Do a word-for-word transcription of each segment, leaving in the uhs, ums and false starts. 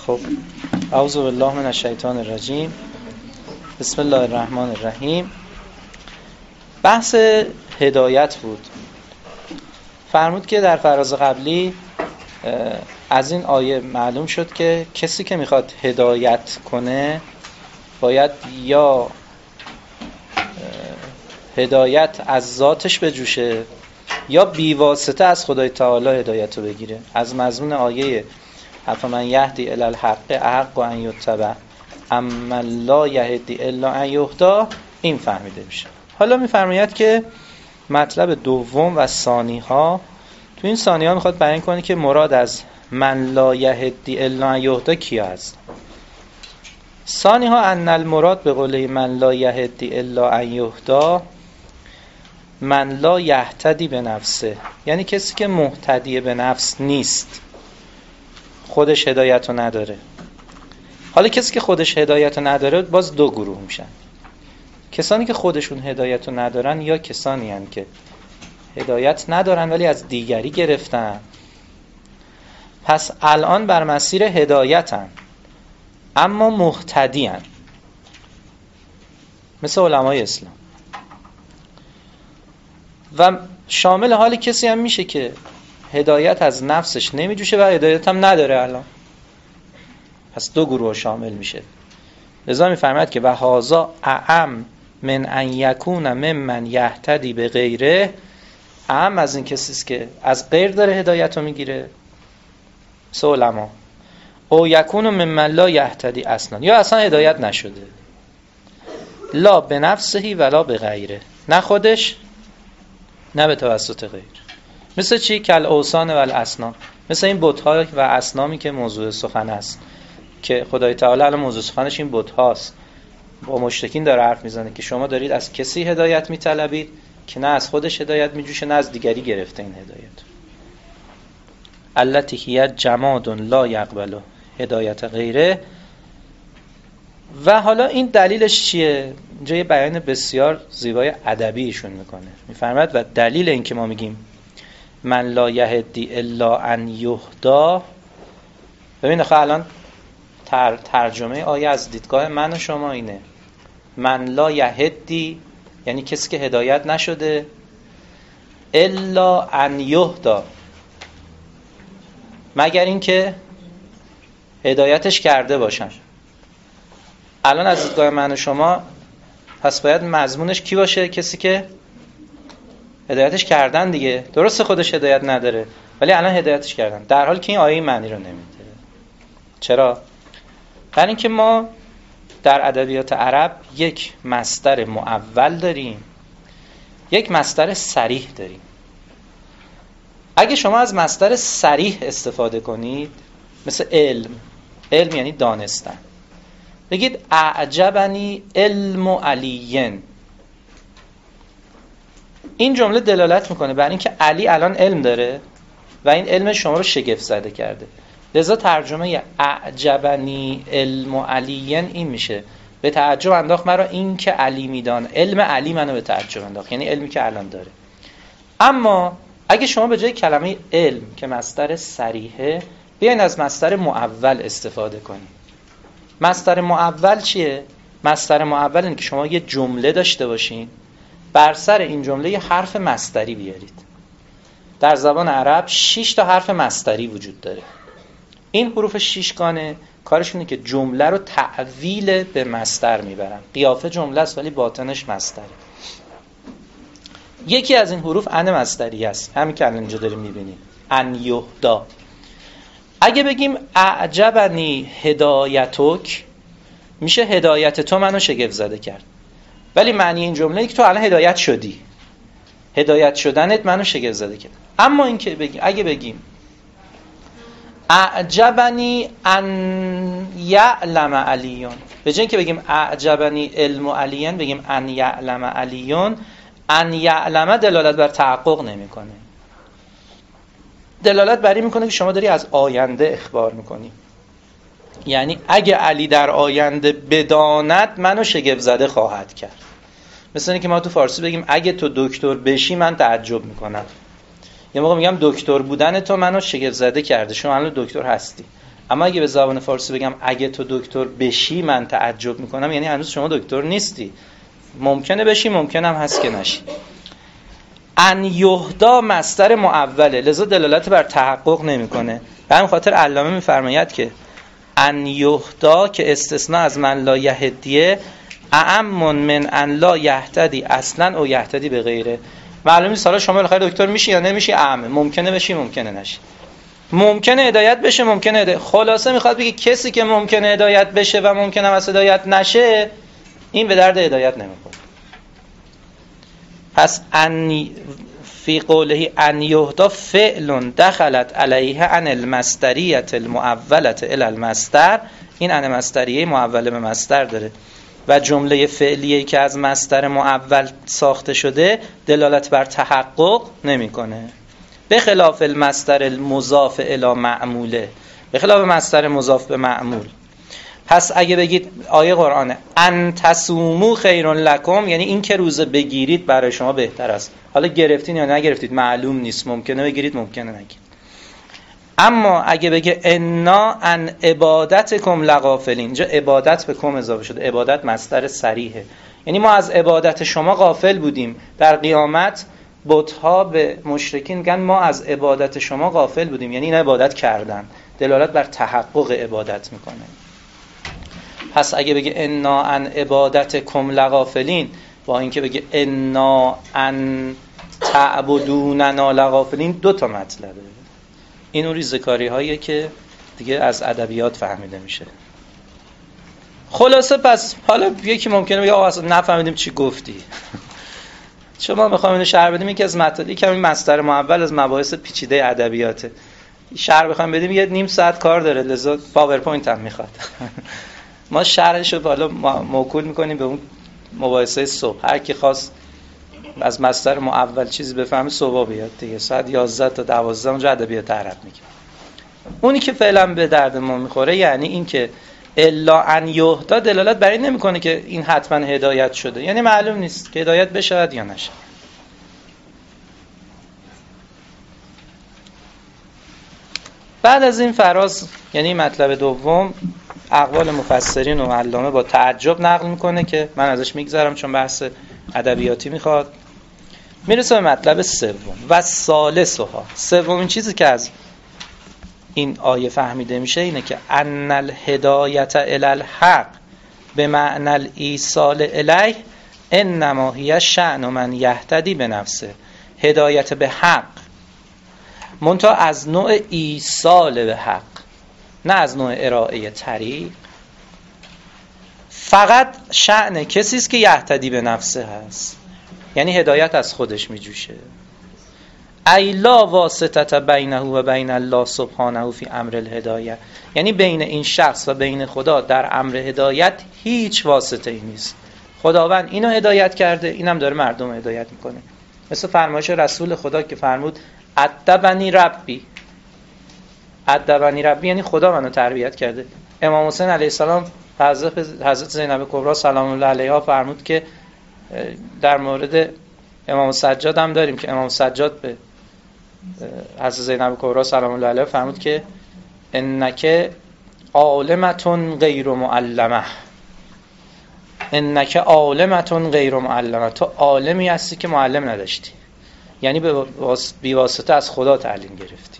خب اعوذ بالله من الشیطان الرجیم. بسم الله الرحمن الرحیم. بحث هدایت بود. فرمود که در فراز قبلی از این آیه معلوم شد که کسی که میخواد هدایت کنه باید یا هدایت از ذاتش بجوشه یا بیواسطه از خدای تعالی هدایت رو بگیره. از مضمون آیه افمن یهدی الی الحق احق ان یتبع اما لا یهدی الا ان یهدی این فهمیده میشه. حالا میفرماید که مطلب دوم و ثانی ها تو این ثانی ها میخواد بیان کنه که مراد از من لا یهدی الا ان یهدی کیا هست. ثانی ها ان المراد به قوله من لا یهدی الا ان یهدی من لا یهتدی به نفسه، یعنی کسی که مهتدی به نفس نیست، خودش هدایت رو نداره. حالا کسی که خودش هدایت رو نداره باز دو گروه میشن. کسانی که خودشون هدایت رو ندارن یا کسانی هن که هدایت ندارن ولی از دیگری گرفتن، پس الان بر مسیر هدایتن اما مهتدی هن، مثل علمای اسلام. و شامل حال کسی هم میشه که هدایت از نفسش نمیجوشه و هدایت هم نداره الان، پس دو گروه شامل میشه. لذا میفرماید که و هذا اعم من ان یکون ممن یهتدی به غیره، اعم از این کسی است که از غیر داره هدایت رو میگیره، مثل علما، او یکون ممن لا یهتدی اصلا، یا اصلا هدایت نشده، لا به نفسهی ولا به غیره، نه خودش نه به توسط غیر. مثل چی؟ کل اوثان و الاصنام، مثل این بت‌ها و اصنامی که موضوع سخن است، که خدای تعالی الان موضوع سخنش این بت‌هاست. با مشرکین داره حرف میزنه که شما دارید از کسی هدایت میطلبید که نه از خودش هدایت میجوشه نه از دیگری گرفته این هدایت. التی هی جماد لا یقبل هدایت غیره. و حالا این دلیلش چیه؟ اینجا یه بیان بسیار زیبای ادبی ایشون میکنه. میفرماید و دلیل این که ما میگیم من لا یهدی الا ان یهدی، ببین آخه الان تر ترجمه آیه از دیدگاه من و شما اینه، من لا یهدی یعنی کسی که هدایت نشده، الا ان یهدی مگر این که هدایتش کرده باشن. الان از دیدگاه من و شما پس باید مضمونش کی باشه؟ کسی که هدایتش کردن دیگه. درسته خودش هدایت نداره ولی الان هدایتش کردن، در حالی که این آیه معنی رو نمیده. چرا؟ برای اینکه ما در ادبیات عرب یک مصدر معول داریم، یک مصدر صریح داریم. اگه شما از مصدر صریح استفاده کنید، مثل علم، علم یعنی دانستن، بگید اعجبنی علم علیین، این جمله دلالت میکنه بر اینکه علی الان علم داره و این علم شما رو شگفت زده کرده. لذا ترجمه اعجبنی علم علیین این میشه به تعجب انداخت مرا این که علی میدان، علم علی منو به تعجب انداخت، یعنی علمی که الان داره. اما اگه شما به جای کلمه علم که مصدر صریحه بیاین از مصدر معول استفاده کنید. مصدر معول چیه؟ مصدر معول اینه که شما یه جمله داشته باشین، بر سر این جمله یه حرف مصدری بیارید. در زبان عرب شش تا حرف مصدری وجود داره. این حروف شیشگانه کارشونه که جمله رو تعویل به مصدر میبرن. قیافه جمله است ولی باطنش مصدره. یکی از این حروف ان مصدری است، همین که الان اینجا داریم میبینیم، ان یهدا. اگه بگیم اعجبنی هدایتک، میشه هدایت تو منو شگفت زده کرد، ولی معنی این جمله ای که تو الان هدایت شدی، هدایت شدنت منو شگفت زده کرد. اما این که بگیم، اگه بگیم اعجبنی ان یعلم علیون، به جای اینکه بگیم اعجبنی علم علیون بگیم ان یعلم علیون، ان یعلم دلالت بر تحقق نمیکنه، دلالت بر این میکنه که شما داری از آینده اخبار میکنی. یعنی اگه علی در آینده بداند منو شگفت زده خواهد کرد. مثل اینکه ما تو فارسی بگیم اگه تو دکتر بشی من تعجب میکنم. یه موقع میگم دکتر بودن تو منو شگفت زده کرده، شما الان دکتر هستی. اما اگه به زبان فارسی بگم اگه تو دکتر بشی من تعجب میکنم، یعنی هنوز شما دکتر نیستی. ممکنه بشی، ممکنه هم هست که نشی. ان یهدا مصدر معوله، لذا دلالت بر تحقق نمیکنه. به همین خاطر علامه میفرماید که ان یهدا که استثناء از من لا یهدیه اعم من ان لا یهتدی اصلا او یهتدی به غیره. معلومه سالا شما بالاخره دکتر میشی یا نمیشی، اعمه، ممکنه بشی ممکنه نشی، ممکنه هدایت بشه ممکنه هدایت. خلاصه میخواد بگه کسی که ممکنه هدایت بشه و ممکنه واسه هدایت نشه، این به درد هدایت نمیخوره. پس ان فی قوله ان یهدا فعل دخلت علیه ان المصدریه المؤوله الی المصدر، این ان مصدریه معوله به مصدر داره و جمله فعلیه‌ای که از مصدر معول ساخته شده دلالت بر تحقق نمیکنه، به خلاف المصدر المضاف الی معموله، به خلاف مصدر مضاف به معمول. پس اگه بگید آیه قرآنه ان تصوموا خیر لکم، یعنی این که روزه بگیرید برای شما بهتر است. حالا گرفتین یا نگرفتید معلوم نیست، ممکنه بگیرید ممکنه نگیرید. اما اگه بگه انا ان عبادتکم لغافلین، اینجا عبادت به کم اضافه شده، عبادت مصدر صریحه، یعنی ما از عبادت شما غافل بودیم. در قیامت بت‌ها به مشرکین میگن ما از عبادت شما غافل بودیم، یعنی این عبادت کردن، دلالت بر تحقق عبادت میکنه. پس اگه بگه انا ان عبادتکم لغافلین با اینکه بگه انا ان تعبدوننا لغافلین، دو تا مطلبه. این اون ریزکاری هاییه که دیگه از ادبیات فهمیده میشه. خلاصه پس حالا یکی ممکنه بگه آقا اصلا نفهمیدیم چی گفتی. شما میخوام اینو شرح بدیم، یکی از مطالبی که همین مصدر معول از مباحث پیچیده ادبیاته. شرح بخوام بدیم یه نیم ساعت کار داره، لذا پاورپوینت هم میخواد. ما شرحش رو حالا موکول میکنیم به اون مباحثه صبح. هر کی خواست از مصدر معول چیزی بفهمه صبح بیاد دیگه، ساعت یازده تا دوازده اونجا ادبیات عرب میگه. اونی که فعلا به درد ما میخوره یعنی این که الا ان یهدا دلالت بر این نمیکنه که این حتما هدایت شده، یعنی معلوم نیست که هدایت بشه یا نشه. بعد از این فراز، یعنی مطلب دوم، اقوال مفسرین و علامه با تعجب نقل میکنه که من ازش میگذرم چون بحث ادبیاتی میخواد. میرسه به مطلب سوم و ثالثها. سومین چیزی که از این آیه فهمیده میشه اینه که ان الهدایت الی الحق به معنی الایصال الیه انما هی شأن من یهتدی به نفسه. هدایت به حق منتها از نوع ایصال به حق، نه از نوع ارائه طریق. فقط شأن کسی است که یهتدی به نفسه هست، یعنی هدایت از خودش میجوشه. ای لا واسطه بینه و بین الله سبحانه فی امر الهدایه، یعنی بین این شخص و بین خدا در امر هدایت هیچ واسطه ای نیست. خداوند اینو هدایت کرده، اینم داره مردم هدایت میکنه. مثل فرمایش رسول خدا که فرمود ادبنی ربی. ادبنی ربی یعنی خدا منو تربیت کرده. امام حسین علیه السلام حضرت حضرت زینب کبرا سلام الله علیها فرمود که در مورد امام سجاد هم داریم که امام سجاد به حضرت زینب کبرا سلام الله علیها فرمود که انک عالمتون غیر معلمه، انک عالمتون غیر معلمه، تو عالمی هستی که معلم نداشتی، یعنی به بی واسطه از خدا تعلیم گرفتی.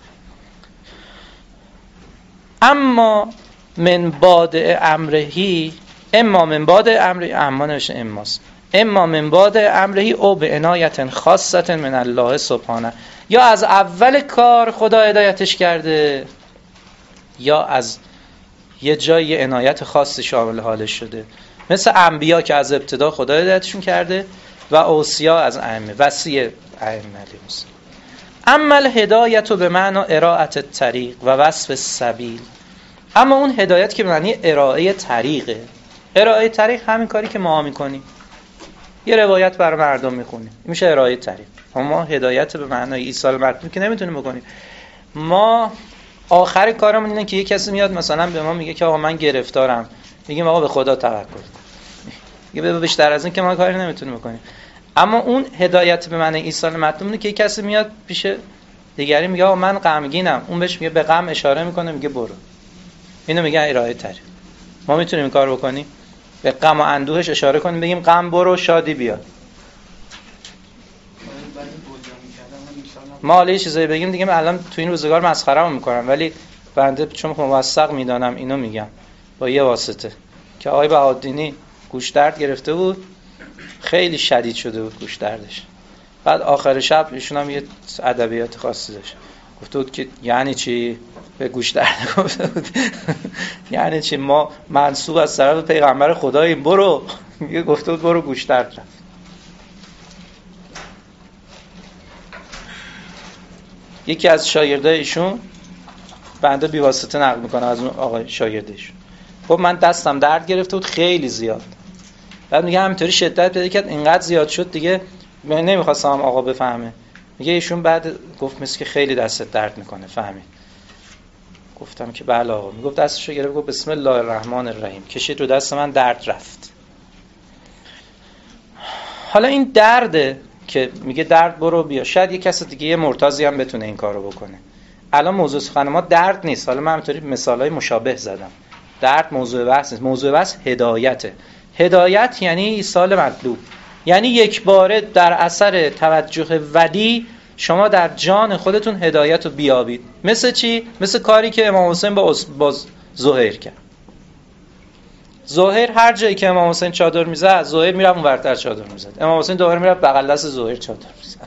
اما من بعد امرهی، اما من بعد امرهی، اما نوشته اماست، اما من بعد امرهی او به عنایت خاصه من الله سبحانه، یا از اول کار خدا هدایتش کرده یا از یه جای عنایت خاصی شامل حالش شده، مثل انبیا که از ابتدا خدا هدایتشون کرده و اوصیا از ائمه، وصی ائمه علیهم السلام. اما الهدایت به معنی ارائه الطریق و وصف السبیل، اما اون هدایت که به معنی ارائه طریقه. ارائه طریق همین کاری که ما میکنیم، یه روایت برای مردم میخونیم، میشه ارائه طریق. ما هدایت به معنای ایصال مطلوب که نمیتونیم بکنیم. ما آخر کارمون اینه که یه کسی میاد مثلا به ما میگه که آقا من گرفتارم، میگیم آقا به خدا توکل کن. دیگه بیشتر از این که ما کاری نمیتونیم بکنیم. اما اون هدایت به معنی ایصال مطلوب اینه که یه کسی میاد پیش دیگری میگه آقا من غمگینم، اون بهش میگه به غم اشاره میکنه، میگه برو. اینو میگن ارائه طریق. ما میتونیم این کار بکنیم؟ به غم و اندوهش اشاره کنیم بگیم غم برو شادی بیاد. ما حالا یه چیزایی بگیم دیگه الان تو این روزگار مسخره‌مون میکنن، ولی بنده چون موثق میدانم اینو میگم با یه واسطه که آقای بهادینی گوش درد گرفته بود، خیلی شدید شده بود گوش دردش. بعد آخر شب ایشون هم یه ادبیات خاصی داشت، گفته بود که یعنی چی به گوش درد گفته بود یعنی چی ما منسوب از طرف پیغمبر خداییم، برو میگه گفته بود برو گوش درد رفت. یکی از شاگردای ایشون بنده بی واسطه نقل میکنم از اون آقای شاگردش، خب من دستم درد گرفته بود خیلی زیاد، بعد میگه همینطوری شدت پیدا کرد اینقدر زیاد شد دیگه من نمیخواستم آقا بفهمه. میگه ایشون بعد گفت مثل که خیلی دستت درد میکنه فهمید؟ گفتم که بله آقا. میگفت دستشو گرفت گفت بسم الله الرحمن الرحیم، کشید رو دست من درد رفت. حالا این درده که میگه درد برو بیا، شاید یه کس دیگه یه مرتضی هم بتونه این کارو بکنه. الان موضوع سخن ما درد نیست، حالا من همینطوری مثالای مشابه زدم. درد موضوع بحث نیست، موضوع بحث هدایته. هدایت یعنی ایصال مطلوب، یعنی یک باره در اثر توجه ولی شما در جان خودتون هدایت رو بیابید. مثل چی؟ مثل کاری که امام حسین با, با زهیر کرد. زهیر هر جایی که امام حسین چادر میزد زهیر میرفت اون ورتر چادر میزد، امام حسین دوباره میرفت بغل دست زهیر چادر میزد.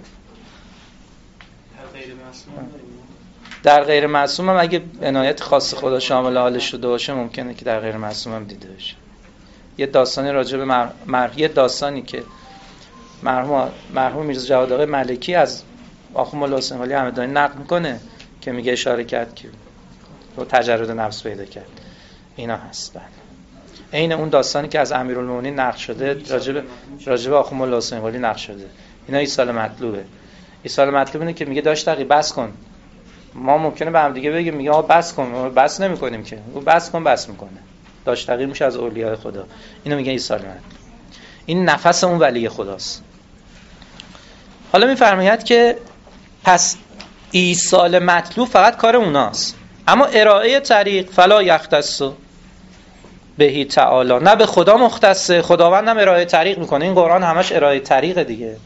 در غیر معصوم هم اگه عنایت خاص خدا شامل حالش شده باشه ممکنه که در غیر معصوم هم دیده بشه. یه داستانی راجع به مر... مر... یه داستانی که مرحوم مرحوم میرزا جواد آقای ملکی از آخوند ملا حسین ولی همدانی نقل میکنه که میگه اشاره کرد که تو تجرد نفس پیدا کرد. اینا هست. عین اون داستانی که از امیرالمومنین نقل شده راجع به راجع به آخوند ملا حسین ولی نقل شده. اینا ایصال مطلوبه. ایصال مطلوب اینه که میگه داش تقی بس کن. ما ممکنه به هم دیگه بگیم میگه آقا بس کن، ما بس نمی‌کنیم که. او بس کن بس میکنه. داش تقی میشه از اولیاء خدا. اینو میگه ایصال مطلوب. این نفس اون ولی خداست. حالا میفرماید که پس ایصال مطلوب فقط کار اوناست، اما ارائه طریق فلا یختص بهی تعالی، نه به خدا مختصه، خداوند هم ارائه طریق میکنه. این قرآن همش ارائه طریق دیگه.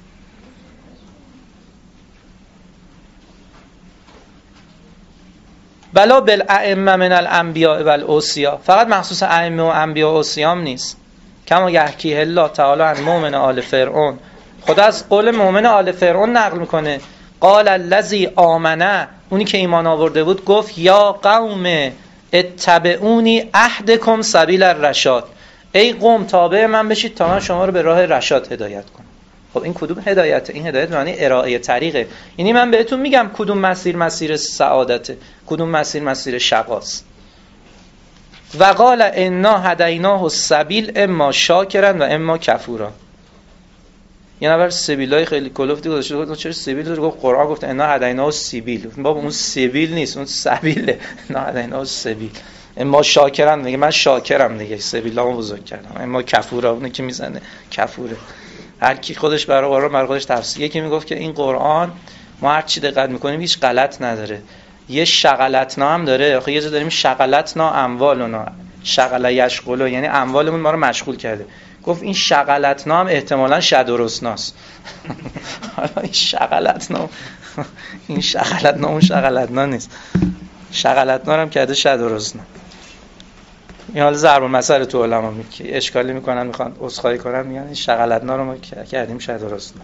بلا بالائمه من الانبیاء والاوصیا، فقط مخصوص ائمه و انبیا و اوصیام نیست. کما یحکی الله تعالی عن مؤمن آل فرعون، خدا از قول مؤمن آل فرعون نقل میکنه قال الذی آمنه، اونی که ایمان آورده بود گفت یا قوم اتبعونی اهدکم سبیل الرشاد، ای قوم تابع من بشید تا من شما رو به راه رشاد هدایت کنم. خب این کدوم هدایته؟ این هدایت معنی ارائه طریقه. یعنی من بهتون میگم کدوم مسیر مسیر سعادته، کدوم مسیر مسیر شقاست. و قال انا هدیناه السبیل اما شاکرا و اما کفورا. یه نفر سبیلای خیلی کلفتی گذاشته بود، چرا سبیل داره؟ گفت قرآن گفت انا هدیناه السبیل. بابا اون سبیل نیست، اون سبیله. انا هدیناه السبیل اما شاکرا، میگه من شاکرم دیگه، سبیلامو بزرگ کردم. اما کفورا، اون که میزنه کفوره. هر کی خودش برای قرآن برای خودش تفسیر. یکی میگفت که این قرآن ما هر چی دقت میکنیم هیچ غلط نداره. یه شغلتنا هم داره. آخه یه جا داریم شغلتنا اموالنا، شغل یشغلو، یعنی اموالمون ما رو مشغول کرده. گفت این شغلتنا هم احتمالاً شد و رسناست. حالا این شغلتنا این شغلتنا اون شغلتنا نیست. شغلتنا هم کرده شد و رسنا. این حالا ضرب المثل تو علما میگه اشکالی میکنن، میخوان عذرخواهی کنن، میگن این شغلتنا رو ما کردیم شد و رسنا.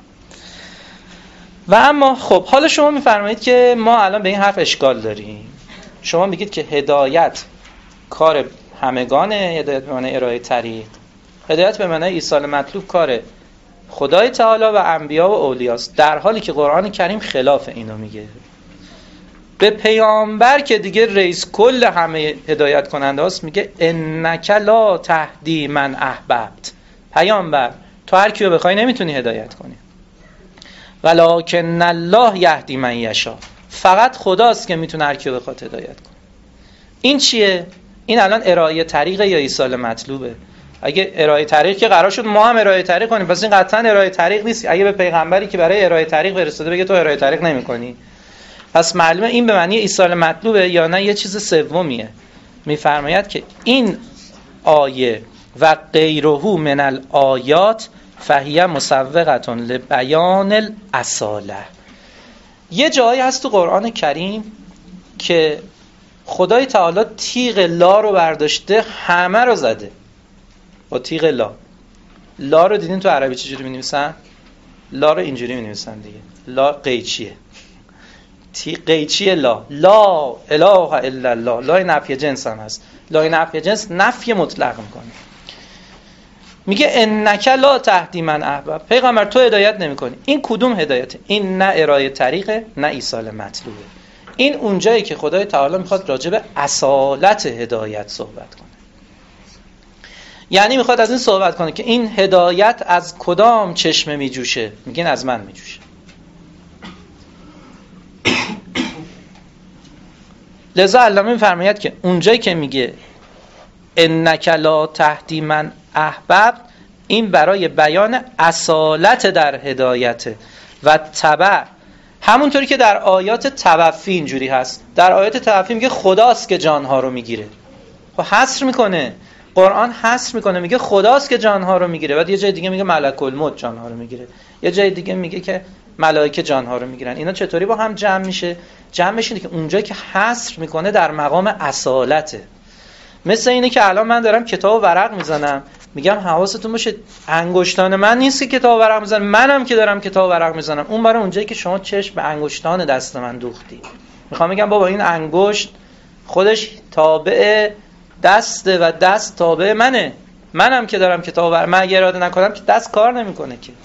و اما خب حالا شما میفرمایید که ما الان به این حرف اشکال داریم. شما میگید که هدایت کار همگانه، هدایت به معنی ارائه طریق، هدایت به معنی ایصال مطلوب کار خدای تعالی و انبیا و اولیاست، در حالی که قرآن کریم خلاف اینو میگه. به پیامبر که دیگه رئیس کل همه هدایت کننده هاست میگه انک لا تهدی من احببت. پیامبر تو هر کیو بخوای نمیتونی هدایت کنی، ولکن الله یهدی من یشاء، فقط خداست که میتونه هر کیو بخواد هدایت کنه. این چیه؟ این الان ارائه طریق یا ایصال مطلوبه؟ اگه ارائه طریق که قرار شد ما هم ارائه طریق کنیم، پس این قطعا ارائه طریق نیست. اگه به پیغمبری که برای ارائه طریق فرستاده بگه تو ارائه طریق نمی‌کنی، پس معلومه این به معنی ایصال مطلوبه یا نه یه چیز سومیه. میفرماید که این آیه و غیره من الآیات فهیه مسوقه لبیان الاصاله. یه جایی هست تو قرآن کریم که خدای تعالی تیغ لا رو برداشته همه رو زده با تیغ لا. لا رو دیدین تو عربی چجوری می‌نویسن؟ لا رو اینجوری می‌نویسن دیگه. لا قیچیه. تی قیچی لا. لا اله الا الله. لا نفی جنس هم هست. لا نفی جنس نفی مطلق میکنه. میگه انک لا تهدی من احبب. پیغمبر تو هدایت نمیکنی. این کدوم هدایته؟ این نه ارائه طریقه، نه ایصال مطلوبه. این اونجایی که خدای تعالی میخواد راجع به اصالت هدایت صحبت کنه. یعنی میخواد از این صحبت کنه که این هدایت از کدام چشمه میجوشه؟ میگین از من میجوشه. لذا علامه میفرماید که اونجایی که میگه انک لا تهدی من احببت، این برای بیان اصالت در هدایت و تبع. همونطوری که در آیات توفی اینجوری هست. در آیات توفی میگه خداست که جانها رو میگیره. خب حصر میکنه، قرآن حصر میکنه، میگه خداست که جانها رو میگیره. بعد یه جای دیگه میگه ملک الموت جانها رو میگیره، یه جای دیگه میگه که ملائکه جانها رو میگیرن. اینا چطوری با هم جمع میشه؟ جمع میشه که اونجایی که حصر میکنه در مقام اصالته. مثل اینه که الان من دارم کتاب ورق میزنم، میگم حواستون باشه انگشتان من نیست که کتاب ورق میزنم، منم که دارم کتاب ورق میزنم. اون برای اونجایی که شما چشم به انگشتان دست من دوختی. میخوام بگم بابا این انگشت خودش تابع دسته و دست تابع منه. منم که دارم کتاب ورق، من اگه اراده نکنم که دست کار نمیکنه که.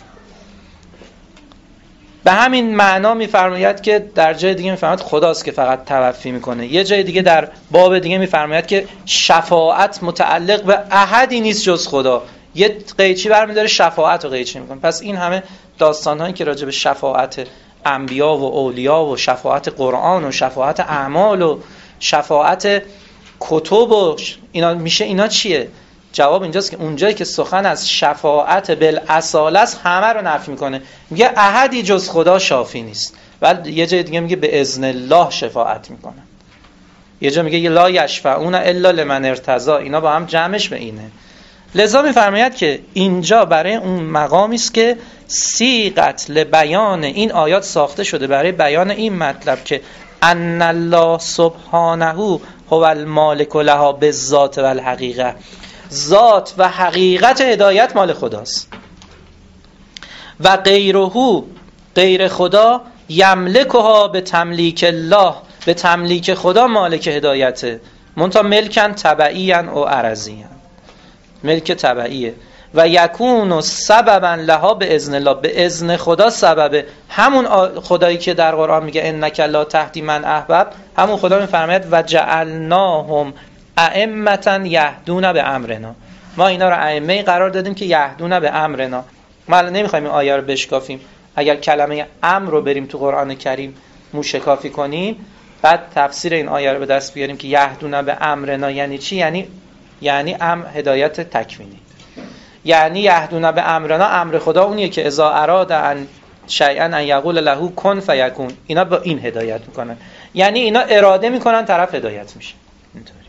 به همین معنا میفرماید که در جای دیگه میفرماید خداست که فقط توفی میکنه. یه جای دیگه در باب دیگه میفرماید که شفاعت متعلق به احدی نیست جز خدا. یه قیچی برمی‌داره شفاعت رو قیچی میکنه. پس این همه داستان‌هایی که راجع به شفاعت انبیا و اولیا و شفاعت قرآن و شفاعت اعمال و شفاعت کتب و اینا میشه، اینا چیه؟ جواب اینجاست که اونجایی که سخن از شفاعت بالاصاله است همه رو نفی میکنه. میگه احدی جز خدا شافی نیست. ولی یه جای دیگه میگه به اذن الله شفاعت میکنه. یه جا میگه لا یشفعون الا لمن ارتضی. اینا با هم جمعش به اینه. لذا میفرماید که اینجا برای اون مقامی است که صیغت لبیان، این آیات ساخته شده برای بیان این مطلب که ان الله سبحانه هو المالک لها بالذات و الحقیقه. ذات و حقیقت هدایت مال خداست و غیره، غیر خدا یملکها به تملیک الله، به تملیک خدا مالک هدایته، منتها ملکن تبعیاً و عرضیاً، ملک تبعیه. و یکون سببا لها به اذن الله، به اذن خدا سببه. همون خدایی که در قرآن میگه انک لا تهدی من احببت، همون خدا میفرماید و جعلناهم ائمة یهدون به امرنا. ما اینا رو ائمه قرار دادیم که یهدون به امرنا. ما الان نمیخوایم این آیه رو بشکافیم. اگر کلمه امر رو بریم تو قرآن کریم موشکافی کنیم، بعد تفسیر این آیه رو به دست بیاریم که یهدون به امرنا یعنی چی؟ یعنی یعنی ام هدایت تکوینی. یعنی یهدون به امرنا، امر خدا اونیه که اذا اراد ان شیئا ان یقول له کن فیکون. اینا با این هدایت میکنن، یعنی اینا اراده میکنن طرف هدایت میشه. اینطوری.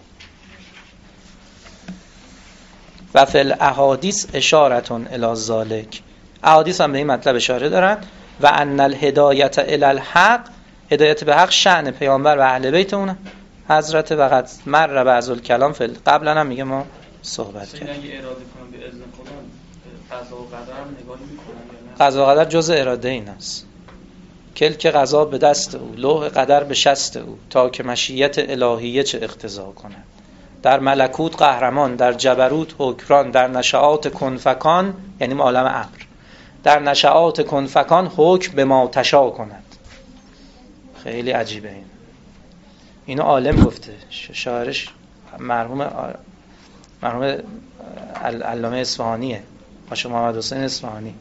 و فی الاحادیث اشارتون الی ذالک. احادیث هم به این مطلب اشاره دارن. و ان الهدایت الی الحق، هدایت به حق شأن پیامبر و اهل بیت اون حضرت. وقت مر بعض الکلام فل، قبلا هم میگه ما صحبت کردیم. اگه اراده کنم به اذن خدا، قضا و قدر هم نگاه میکنن یا نه؟ قضا و قدر جزء اراده این است. کلک قضا به دست او، لوح قدر به شست او، تا که مشیت الهیه چه اقتضا کند. در ملکوت قهرمان، در جبروت حکران، در نشعات کنفکان، یعنی عالم امر، در نشعات کنفکان حکم به ما تشا کند. خیلی عجیبه این. اینو عالم گفته، شاعرش مرحوم مرحوم علامه اصفهانیه، پاشا محمد حسین اصفهانی.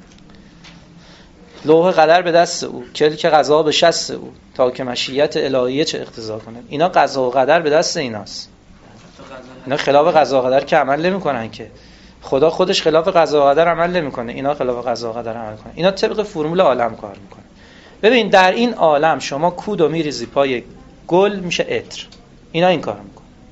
لوح قدر به دست او، کلک قضا به شست او، تا که مشیت الهیه چه اقتضا کند. اینا قضا و قدر به دست ایناست. اینا خلاف قضا و قدر که عمل نمی‌کنن که. خدا خودش خلاف قضا و قدر عمل نمی‌کنه، اینا خلاف قضا و قدر عمل کنن. اینا طبق فرمول عالم کار می‌کنن. ببین در این عالم شما کودو میریزی پای گل میشه عطر. اینا این کارو می‌کنن.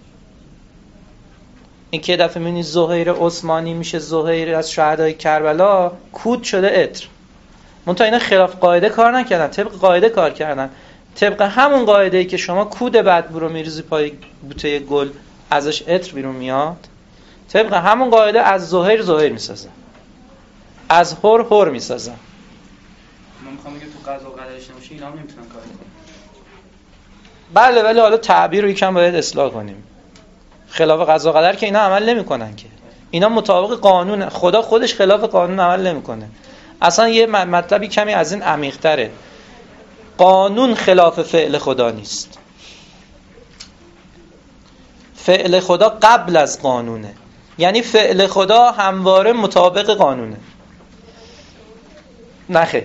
این که دفعه می‌بینی زهیر عثمانی میشه زهیر از شهدای کربلا، کود شده عطر. منتها اینا خلاف قاعده کار نکردن، طبق قاعده کار کردن. طبق همون قاعده‌ای که شما کود بدبو رو میریزی پای بوته گل ازش عطر بیرون میاد، طبق همون قاعده از زهیر زهیر میسازن، از هر هر میسازن. من میخوام بگم تو قضا و قدرش نمیشه اینا هم نمیتونن کار کنن. بله، ولی حالا تعبیر رو یکم باید اصلاح کنیم. خلاف قضا و قدر که اینا عمل نمیکنن، که اینا مطابق قانون. خدا خودش خلاف قانون عمل نمیکنه. اصلا یه مطلبی کمی از این عمیق‌تره. قانون خلاف فعل خدا نیست. فعل خدا قبل از قانونه. یعنی فعل خدا همواره مطابق قانونه. نه خیر.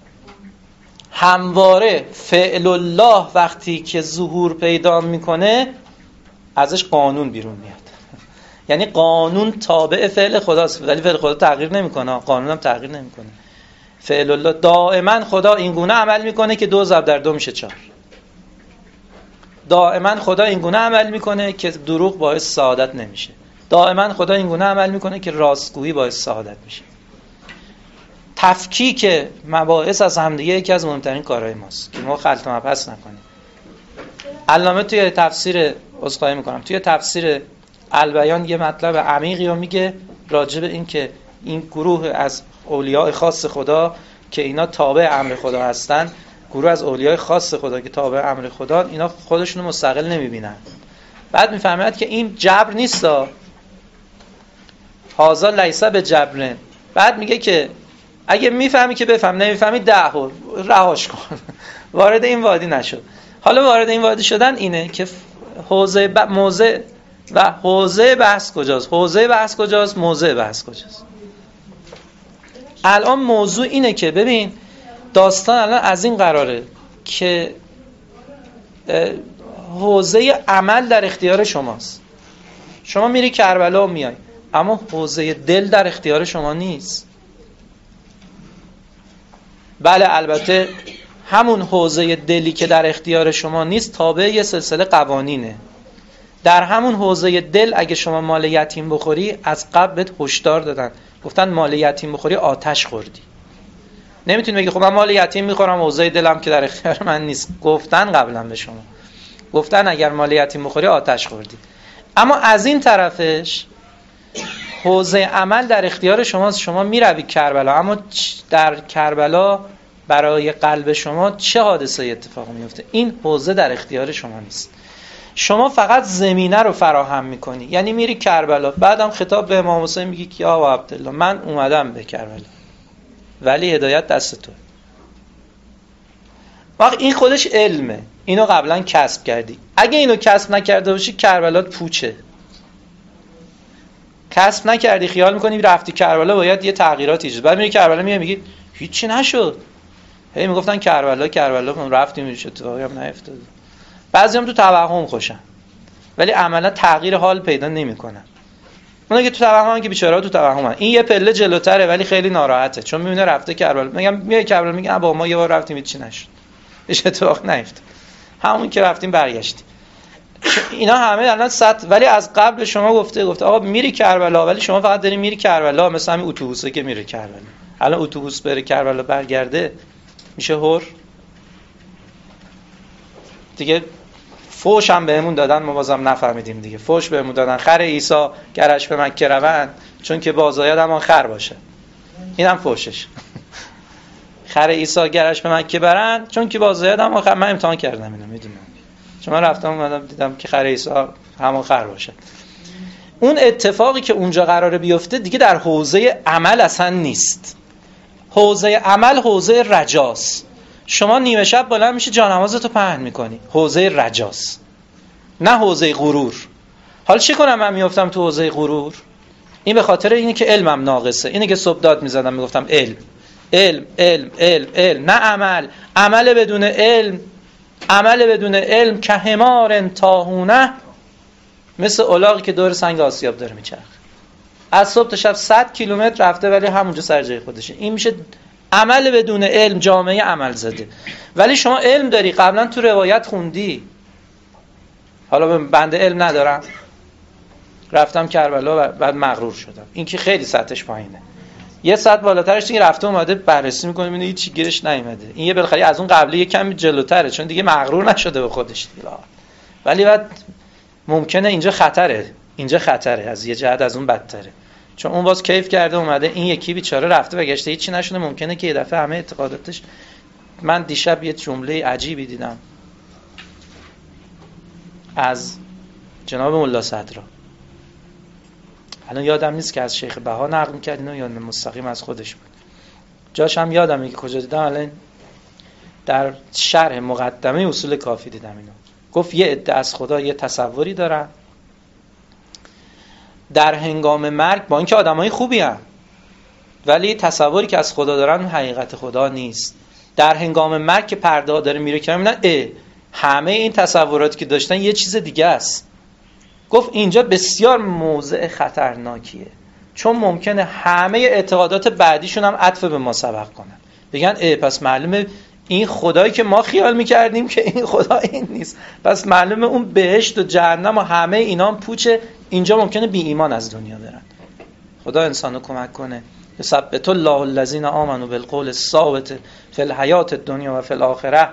همواره فعل الله وقتی که ظهور پیدا میکنه ازش قانون بیرون میاد. یعنی قانون تابع فعل خداست، ولی فعل خدا تغییر نمیکنه، قانون هم تغییر نمیکنه. فعل الله دائما خدا این گونه عمل میکنه که دو ضرب در دو میشه چهار. دائما خدا این گونه عمل میکنه که دروغ باعث سعادت نمیشه. دائما خدا این گونه عمل میکنه که راستگویی باعث سعادت میشه. تفکیک مباحث از همدیگه یکی از مهمترین کارهای ماست که ما خلط و مبحث نکنیم. علامه توی تفسیر عذرخواهی میکنم توی تفسیر البیان یه مطلب عمیقی رو میگه راجع به این که این گروه از اولیاء خاص خدا که اینا تابع امر خدا هستن، گروه از اولیاء خاص خدا که تابع امر خدا، اینا خودشونو مستقل نمیبینن. بعد میفهمید که این جبر نیستا، هازا لیسا به جبرن. بعد میگه که اگه میفهمی که بفهم، نمیفهمی ده رهاش کن. وارد این وادی نشد. حالا وارد این وادی شدن اینه که حوزه ب... موضع و حوزه بحث کجاست؟ حوزه بحث کجاست؟ موضع بحث کجاست؟ الان موضوع اینه که ببین داستان الان از این قراره که حوزه عمل در اختیار شماست. شما میری کربلا و میای، اما حوزه دل در اختیار شما نیست. بله البته همون حوزه دلی که در اختیار شما نیست تابع یه سلسله قوانینه. در همون حوزه دل اگه شما مال یتیم بخوری از قبل بهت هشدار دادن، گفتن مال یتیم بخوری آتش خوردی. نمیتونی بگی خب من مال یتیم میخورم حوزه دلم که در اختیار من نیست. گفتن قبلا به شما، گفتن اگر مال یتیم بخوری آتش خوردی. اما از این طرفش حوزه عمل در اختیار شماست. شما میروی کربلا، اما در کربلا برای قلب شما چه حادثه اتفاق میفته؟ این حوزه در اختیار شما نیست. شما فقط زمینه رو فراهم میکنی. یعنی میری کربلا، بعدم خطاب به امام حسین میگی که یا عبدالله من اومدم به کربلا، ولی هدایت دست تو. وقت این خودش علمه، اینو قبلا کسب کردی. اگه اینو کسب نکرده باشی کربلا پوچه. کسب نکردی، خیال میکنی رفتی کربلا باید یه تغییراتی ایجاد. بعد میری کربلا میای میگی هیچی نشد. هی میگفتن کربلا کربلا ما رفتیم میشه اتفاقی هم نیفتاد. بعضی هم تو توهم خوشن ولی عملا تغییر حال پیدا نمیکنن. اونا که تو توهم که بیچاره‌ها تو توهمن. این یه پله جلوتره ولی خیلی ناراحته چون میبینه رفته کربلا. میگم میای کربلا میگه با ما یه بار رفتیم هیچی نشد. هیچ اتفاق نیفتاد. همون که رفتیم برگشتیم. اینا همه الان صد، ولی از قبل شما گفته گفته آقا میری کربلا، ولی شما فقط داری میری کربلا. مثلا همین اتوبوسه که میره کربلا، الان اتوبوس بره کربلا برگرده میشه هور دیگه. فوش هم بهمون دادن ما بازم نفهمیدیم دیگه. فوش بهمون دادن خر عیسی گرش به مکه روند چون که بازآید همان خر باشه. اینم فوشش. خر عیسی گرش به مکه برن چون که بازآید همان خر. من امتحان کردم اینو میدونم چون من رفتم اومدم دیدم که خر عیسی همان خر باشه. اون اتفاقی که اونجا قراره بیفته دیگه در حوزه عمل اصلا نیست. حوزه عمل حوزه رجاست. شما نیمه شب بلند میشی جانمازتو پهن میکنی، حوزه رجاست، نه حوزه غرور. حالا چی کنم من میافتم تو حوزه غرور؟ این به خاطر اینه که علمم ناقصه. اینه که صبح داد میزدم میگفتم علم علم علم علم علم، نه عمل. عمل بدون علم، عمل بدون علم که حمار طاحونه، مثل الاغی که دور سنگ آسیاب داره میچرخه. از صبح تا شب صد کیلومتر رفته ولی همونجا سر جای خودشه. این میشه عمل بدون علم، جامعه عمل زده. ولی شما علم داری، قبلا تو روایت خوندی. حالا بنده علم ندارم، رفتم کربلا و بعد مغرور شدم. این که خیلی سطحش پایینه. یه سطح بالاترش دیگه رفته اومده بررسی میکنه میبینه هیچ چی گیرش نیومده. این یه بالاخره از اون قبلی یه کمی جلوتره چون دیگه مغرور نشده به خودش دیگه. ولی بعد ممکنه اینجا خطره، اینجا خطره، از یه جهت از اون بدتره. چون اون باز کیف کرده اومده، این یکی بیچاره رفته و گشته هیچی نشده، ممکنه که یه دفعه همه اعتقاداتش. من دیشب یه جمله عجیبی دیدم از جناب ملا صدرا، الان یادم نیست که از شیخ بها نقل می‌کرد اینو یا مستقیم از خودش بود، جاش هم یادمه که کجا دیدم، الان در شرح مقدمه اصول کافی دیدم اینو. گفت یه عده از خدا یه تصوری دارن، در هنگام مرگ با اینکه آدمای خوبی هستن ولی تصوری که از خدا دارن حقیقت خدا نیست. در هنگام مرگ که پرده داره میره که میبینن اه همه این تصوراتی که داشتن یه چیز دیگه است. گفت اینجا بسیار موضع خطرناکیه، چون ممکنه همه اعتقادات بعدیشون هم عطف به ما سبق کنن، بگن اه پس معلومه این خدایی که ما خیال میکردیم که این خدا این نیست، پس معلومه اون بهشت و جهنم و همه اینا هم پوچه. اینجا ممکنه بی ایمان از دنیا برن. خدا انسانو کمک کنه. یثبت الله الذین آمنوا بالقول الثابت فی الحیات الدنیا و فی الاخره.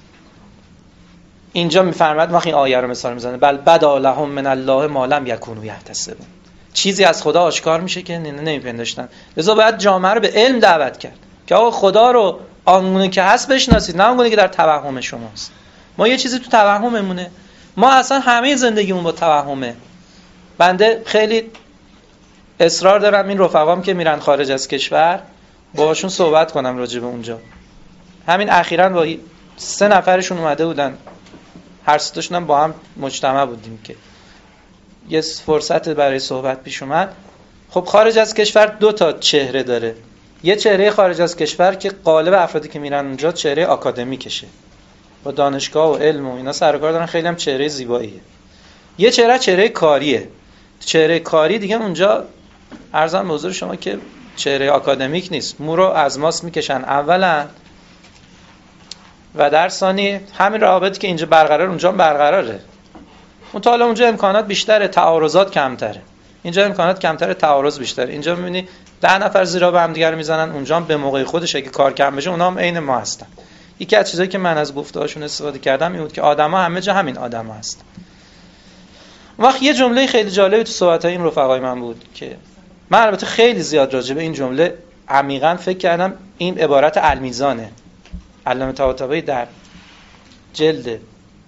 اینجا میفرماید وقتی این آیه رو مثال میزنه بل بدا لهم من الله ما لم یکونوا یحتسبون، چیزی از خدا آشکار میشه که نمیپنداشتن. لذا باید جامعه رو به علم دعوت کرد که آقا خدا رو آنگونه که هست بشناسید، نه آنگونه که در توهم شماست. ما یه چیزی تو توهممونه، ما اصلا همه زندگیمون با توهمه. بنده خیلی اصرار دارم این رفقام که میرن خارج از کشور باهاشون صحبت کنم راجع به اونجا. همین اخیراً با سه نفرشون اومده بودن، هر سه تاشون هم با هم مجتمع بودیم که یه فرصت برای صحبت پیش اومد. خب خارج از کشور دو تا چهره داره. یه چهره خارج از کشور که غالب افرادی که میرن اونجا چهره آکادمیکشه، با دانشگاه و علم و اینا سر و کار دارن، خیلی هم چهره زیباییه. یه چهره چهره کاریه. چهره کاری دیگه اونجا عرضم به حضور شما که چهره آکادمیک نیست. مو رو از ماست میکشن اولا و در ثانی همین روابطی که اینجا برقرار اونجا هم برقراره. اون تا حالا اونجا امکانات بیشتره، تعارضات کمتره. اینجا امکانات کمتره، تعارض بیشتره. اینجا می‌بینی ده نفر زیرا به هم دیگه میزنن، اونجا هم به موقع خودش اگه کار کم بشه اونها هم عین ما هستن. یکی از چیزایی که من از گفته‌هاشون استفاده کردم این بود که آدما همه جا همین آدما هستن. وقت یه جمله خیلی جالبی تو صحبت‌های این رفقای من بود که من البته خیلی زیاد راجع به این جمله عمیقاً فکر کردم. این عبارت المیزانه، علامه طباطبایی در جلد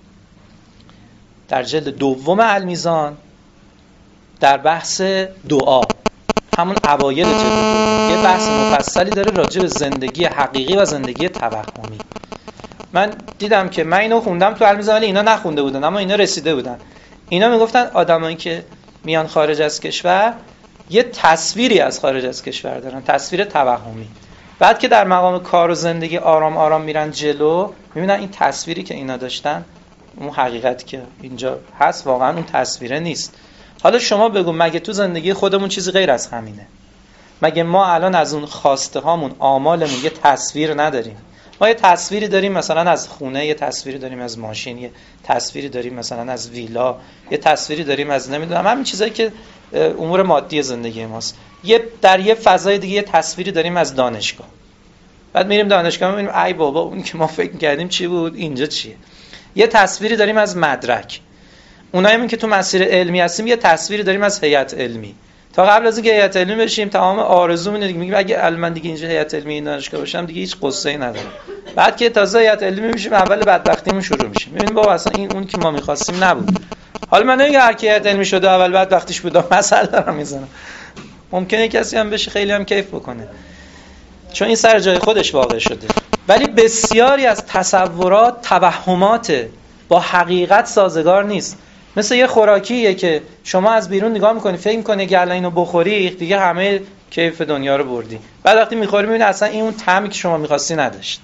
در جلد دوم المیزان در بحث دعا، همون اوایل جلد دوم، یه بحث مفصلی داره راجع به زندگی حقیقی و زندگی توهمی. من دیدم که من اینو خوندم تو المیزان ولی اینا نخونده بودن، اما اینا رسیده بودن. اینا میگفتن آدمایی که میان خارج از کشور یه تصویری از خارج از کشور دارن، تصویر توهمی. بعد که در مقام کار و زندگی آرام آرام میرن جلو، میبینن این تصویری که اینا داشتن، اون حقیقتی که اینجا هست واقعا اون تصویره نیست. حالا شما بگو مگه تو زندگی خودمون چیزی غیر از همینه؟ مگه ما الان از اون خواسته هامون، آمالمون یه تصویر نداریم؟ ما یه تصویری داریم مثلا از خونه، یه تصویری داریم از ماشین، یه تصویری داریم مثلا از ویلا، یه تصویری داریم از نمیدونم همین چیزایی که امور مادی زندگی ماست. یه در یه فضای دیگه یه تصویری داریم از دانشگاه. بعد میریم دانشگاه میبینیم ای بابا اون که ما فکر کردیم چی بود اینجا چیه. یه تصویری داریم از مدرک. اوناییم که تو مسیر علمی هستیم یه تصویری داریم از هیئت علمی. تا قبل از اینکه هیئت علمی بشیم تمام آرزومون دیگه میگیم اگه من دیگه اینجا هیئت علمی دانشگاه باشم دیگه هیچ قصه‌ای ندارم. بعد که تازه هیئت علمی میشیم اول بدبختیمون شروع میشه. میبینیم بابا اصلا این اون که ما می‌خواستیم نبود. حالا من نمیگم هر کی هیئت علمی شده اول بدبختیش بود، مثلا دارم میزنم. ممکنه کسی هم بشه خیلی هم کیف بکنه چون این سر جای خودش واقع شده. ولی بسیاری از تصورات توهمات، با حقیقت سازگار نیست. مثل یه خوراکیه که شما از بیرون نگاه میکنی فکر میکنی اگه الان اینو بخوری دیگه همه کیف دنیا رو بردی، بعد وقتی میخوری میبینی اصلا این اون طعمی که شما میخواستی نداشت.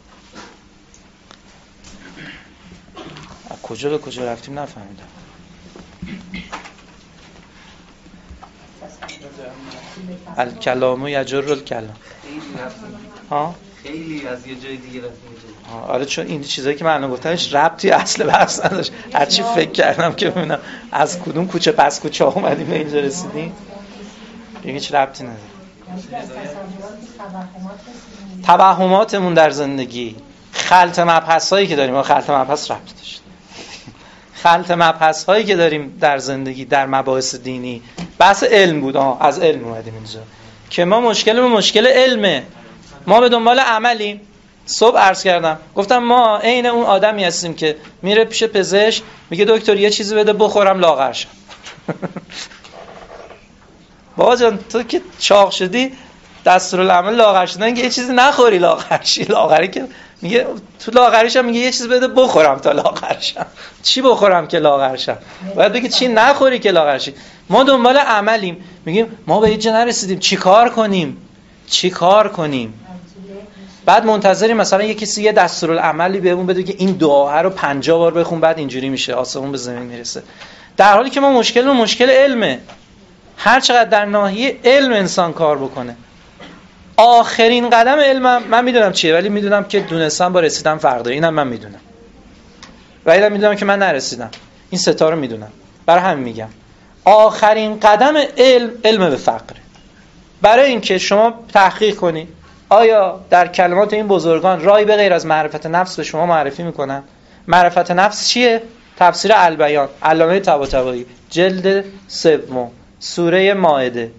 کجا به کجا رفتیم نفهمیدم. الکلام یجر الکلام. ها خیلی از یه جای دیگه رفتیم. آره چون این چیزایی که من گفتم هیچ ربطی اصل بحث نداشت. هرچی فکر کردم که ببینم از کدوم کوچه پس کوچه اومدیم به اینجا رسیدیم هیچ ربطی نداره. توهماتمون در زندگی، خلط مبحث هایی که داریم، ما خلط مبحث ربط داشت. خلط مبحث هایی که داریم در زندگی در مباحث دینی، بحث علم بود. آه از علم اومدیم اینجا که ما مشکلمون مشکل علمه. ما به دنبال عملیم. صبح عرض کردم گفتم ما عین اون آدمی هستیم که میره پیش پزشک میگه دکتر یه چیزی بده بخورم لاغر شم. بابا جان تو که چاق شدی دستورالعمل لاغر شدن که یه چیزی نخوری لاغر شی. لاغری که میگه تو لاغریش هم میگه یه چیز بده بخورم تا لاغر شم. چی بخورم که لاغر شم؟ باید بگی چی نخوری که لاغر شی. ما دنبال عملیم. میگیم ما به هیچ جا نرسیدیم چی کار کنیم چی کار کنیم. بعد منتظری مثلا یه کسی یه دستورالعملی بهمون بده که این دعا رو پنجاه بار بخون بعد اینجوری میشه آسمون به زمین میرسه. در حالی که ما مشکلمون مشکل علمه. هر چقدر در ناحیه علم انسان کار بکنه. آخرین قدم علمم من میدونم چیه ولی میدونم که دونستم با رسیدن فرق داره. اینم من میدونم. و اینم میدونم که من نرسیدم. این ستا رو میدونم. برای همین میگم آخرین قدم علم علم به فقره. برای اینکه شما تحقیق کنی آیا در کلمات این بزرگان راهی به غیر از معرفت نفس به شما معرفی میکنن؟ معرفت نفس چیه؟ تفسیر البیان علامه طباطبایی جلد سوم سوره مائده.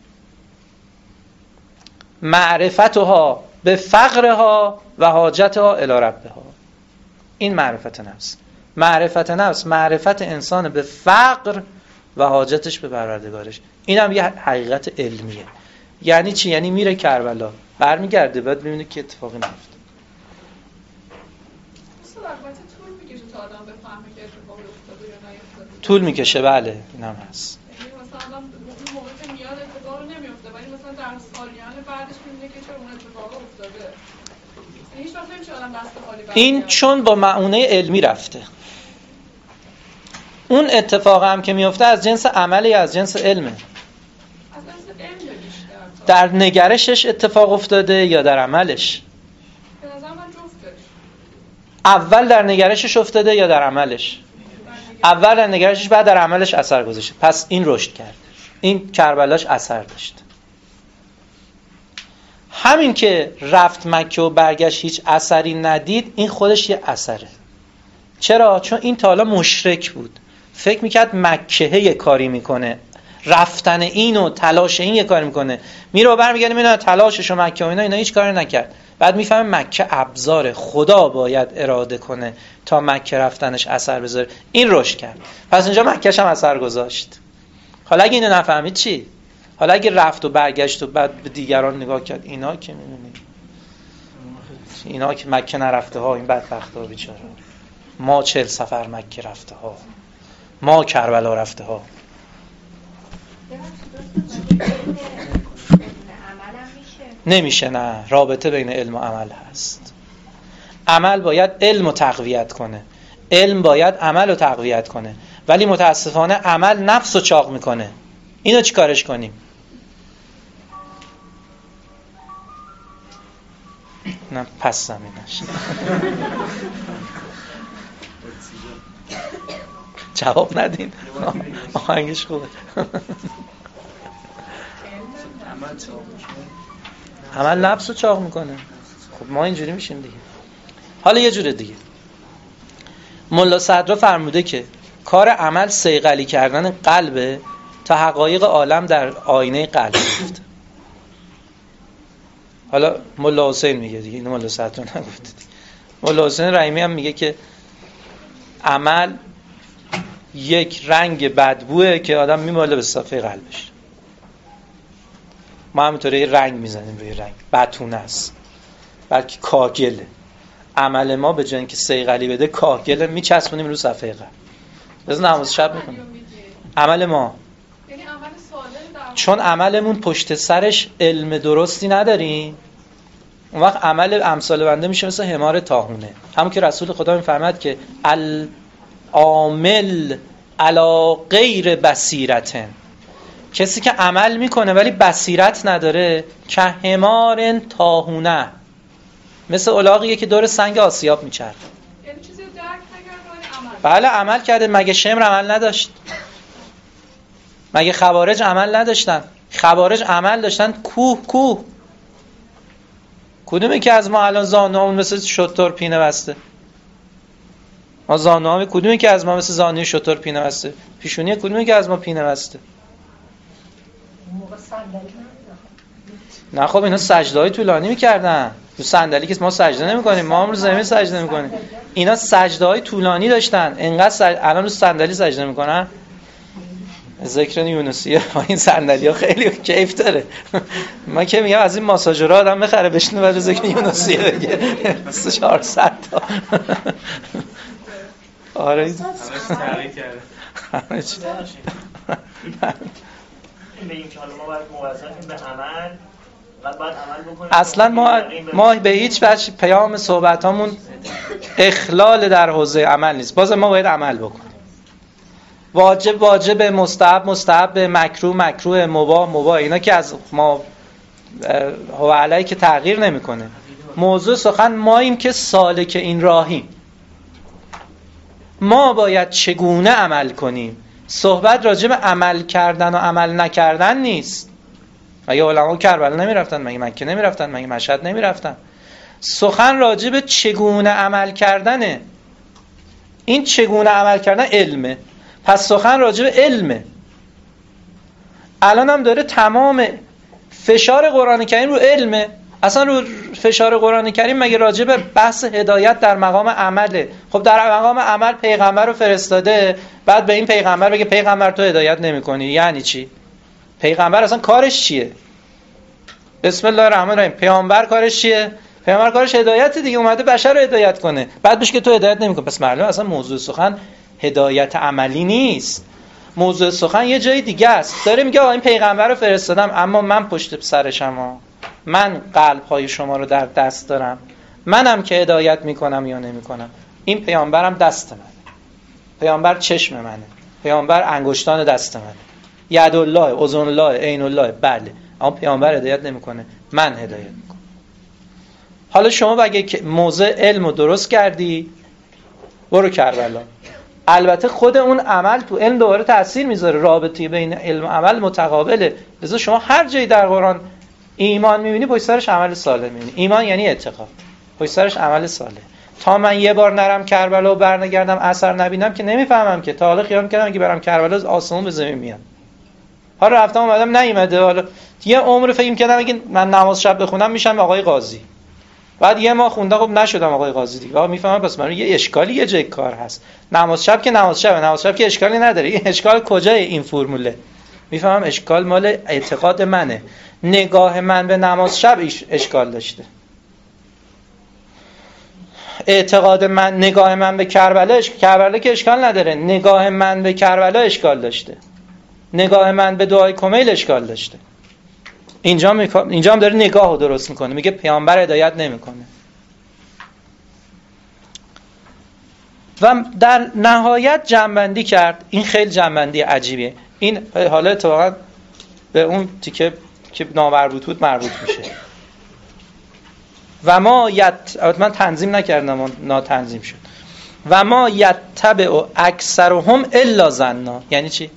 معرفتها به فقرها و حاجتها الی ربها. این معرفت نفس. معرفت نفس معرفت انسان به فقر و حاجتش به پروردگارش. اینم یه حقیقت علمیه. یعنی چی؟ یعنی میره کربلا برمیگرده بعد میبینه که اتفاقی نفته. طول میکشه تا آدم بفهمه که اتفاقی افتاده یا نیفتاده. طول میکشه بله اینم هست. یعنی مثلا آدم اون موقع که میاد اتفاق نمیفته ولی مثلا در سالیان بعدش میبینه که چه اون اتفاق افتاده. هیچ وقت نمیشه آدم دست خالی برگرده. این چون با معونه علمی رفته. اون اتفاق هم که میفته از جنس عملی از جنس علمه. در نگرشش اتفاق افتاده یا در عملش؟ به نظر من جفتش. اول در نگرشش افتاده یا در عملش؟ اول در نگرشش بعد در عملش اثر گذاشته. پس این رشد کرده. این کربلاش اثر داشته. همین که رفت مکه و برگشت هیچ اثری ندید این خودش یه اثره. چرا؟ چون این تا حالا مشرک بود. فکر میکرد مکه یه کاری میکنه. رفتن این و تلاش این یه کاری میکنه. میره و برمیگرده میبینه تلاشش و مکه و اینا اینا هیچ کاری نکرد. بعد میفهمه مکه ابزار خدا باید اراده کنه تا مکه رفتنش اثر بذاره. این رشد کرد. پس اینجا مکهش هم اثر گذاشت. حالا اگه اینو نفهمید چی؟ حالا اگه رفت و برگشت و بعد به دیگران نگاه کرد اینا که میبینید اینا که مکه نرفته ها این بدبخت ها بیچاره ما چهل سفر مکه رفته ها ما کربلا رفته ها. نمیشه نه. رابطه بین علم و عمل هست. عمل باید علم رو تقویت کنه. علم باید عمل رو تقویت کنه. ولی متاسفانه عمل نفس رو چاق میکنه. اینو چی کارش کنیم؟ نه پس زمینش جواب ندین. آهنگش خوبه. عمل نفس رو چاق میکنه. خب ما اینجوری میشیم دیگه. حالا یه جور دیگه ملا صدرا فرموده که کار عمل صیقلی کردن قلبه تا حقایق عالم در آینه قلب میفته. حالا ملا حسین میگه دیگه اینو ملا صدرا نگفته. ملا حسین رحیمی هم میگه که عمل یک رنگ بدبوئه که آدم میماله به صفحه قلبش. ما همینطوری رنگ میزنیم روی رنگ. بتونه است. بلکه کاگله. عمل ما به جای اینکه صیقلی بده کاگله میچسبونیم رو صفحه قلب. بزن نماز شب میکنیم. عمل ما یعنی عمل صالح چون عملمون پشت سرش علم درستی نداریم اون وقت عمل امثال بنده میشه مثل حمار طاحونه. همون که رسول خدا میفرماد که العامل علی غیر بصیرتن، کسی که عمل میکنه ولی بصیرت نداره که حمار طاحونه، مثل الاغیه که دور سنگ آسیاب میچرخه. یعنی چیزی رو درک نکرد ولی عمل بله عمل کرده. مگه شمر عمل نداشت؟ مگه خوارج عمل نداشتن؟ خوارج عمل داشتن. کوه کوه کدومی که از ما الان زانوامون مثل شتر پینه بسته؟ ما زانوام کدومی که از ما مثل زانوی شتر پینه بسته؟ پیشونی کدومی که از ما پینه بسته؟ نه خب اینا سجده‌های طولانی می‌کردن. تو صندلی که ما سجده نمی‌کنیم، ما هم رو زمین سجده نمی‌کنیم. اینا سجده‌های طولانی داشتن. انقدر سج... الان رو صندلی سجده می‌کنن. ذکر یونسیه با این صندلی‌ها خیلی کیف داره. من که میگم از این ماساژورها آدم بخره بشینه بعد ذکر یونسیه بگه. چهارصد تا. آره همه تعریف کرده. همه چی. میگیم که حالا ما باید موظفیم به عمل و باید عمل بکنیم. اصلا ما ما به هیچ وجه پیام صحبتامون اخلال در حوزه عمل نیست. باز ما باید عمل بکنیم. واجب واجب، مستحب مستحب، مکروه مکروه، مباح مباح، اینا که از ما هو علی که تغییر نمیکنه. موضوع سخن ماییم که سالک این راهیم. ما باید چگونه عمل کنیم. صحبت راجع به عمل کردن و عمل نکردن نیست. مگه علما کربلا نمیرفتن؟ مگه مکه نمیرفتن؟ مگه مشهد نمیرفتن؟ سخن راجع به چگونه عمل کردنه. این چگونه عمل کردن علمه. پس سخن راجع به علمه. الان هم داره تمام فشار قرآن کریم رو علمه. اصلا رو فشار قرآن کریم مگه راجع به بحث هدایت در مقام عمله؟ خب در مقام عمل پیغمبر رو فرستاده، بعد به این پیغمبر بگه پیغمبر تو هدایت نمی‌کنی. یعنی چی؟ پیغمبر اصلا کارش چیه؟ بسم الله الرحمن الرحیم. پیغمبر کارش چیه؟ پیغمبر کارش هدایت دیگه، اومده بشر رو هدایت کنه. بعد بهش که تو هدایت نمی‌کنی. پس معلومه اصلا موضوع سخن هدایت عملی نیست. موضوع سخن یه جای دیگه است. داره میگه آقا این پیغمبر رو فرستادم اما من پشت سرشم، من قلب‌های شما رو در دست دارم، منم که هدایت میکنم یا نمیکنم. این پیامبرم دست منه، پیامبر چشم منه، پیامبر انگشتان دست منه، ید الله، اذن الله، عین الله. بله اما پیامبر هدایت نمیکنه، من هدایت میکنم. حالا شما بگه موضع علم رو درست کردی، برو کربلا. البته خود اون عمل تو علم دوباره تأثیر میذاره. رابطه بین علم و عمل متقابله. لذا شما هر جایی در قرآن ایمان میبینی پشت سرش عمل صالح میبینی. ایمان یعنی اعتقاد، پشت سرش عمل صالح. تا من یه بار نرم کربلا و برنگردم اثر نبینم که نمیفهمم که. تا حالا خیال میکردم که برم کربلا از آسمون به زمین میاد. حالا رفتم اومدم نیومده. حالا یه عمر فکر میکردم اگه من نماز شب بخونم میشم آقای قاضی. بعد یه ماه خوندم خب نشدم آقای قاضی دیگه. آقا میفهمم پس من یه اشکالی یه جای کار هست. نماز شب که نماز شب، نماز شب که اشکالی نداره. این اشکال کجای این فرموله؟ میفهمم اشکال مال اعتقاد منه. نگاه من به نماز شب اشکال داشته. اعتقاد من، نگاه من به کربلا، کربلا که اشکال نداره. نگاه من به کربلا اشکال داشته. نگاه من به دعای کمیل اشکال داشته. اینجا می... اینجا هم داره نگاه رو درست میکنه. میگه پیامبر هدایت نمیکنه. و در نهایت جنبندی کرد. این خیلی جنبندی عجیبیه. این حالا اتفاقا به اون تیکه که نامربوط بود مربوط میشه. و ما یت من تنظیم نکردم و ناتنظیم شد. و ما یتبع اکثرهم الا ظنا. یعنی چی؟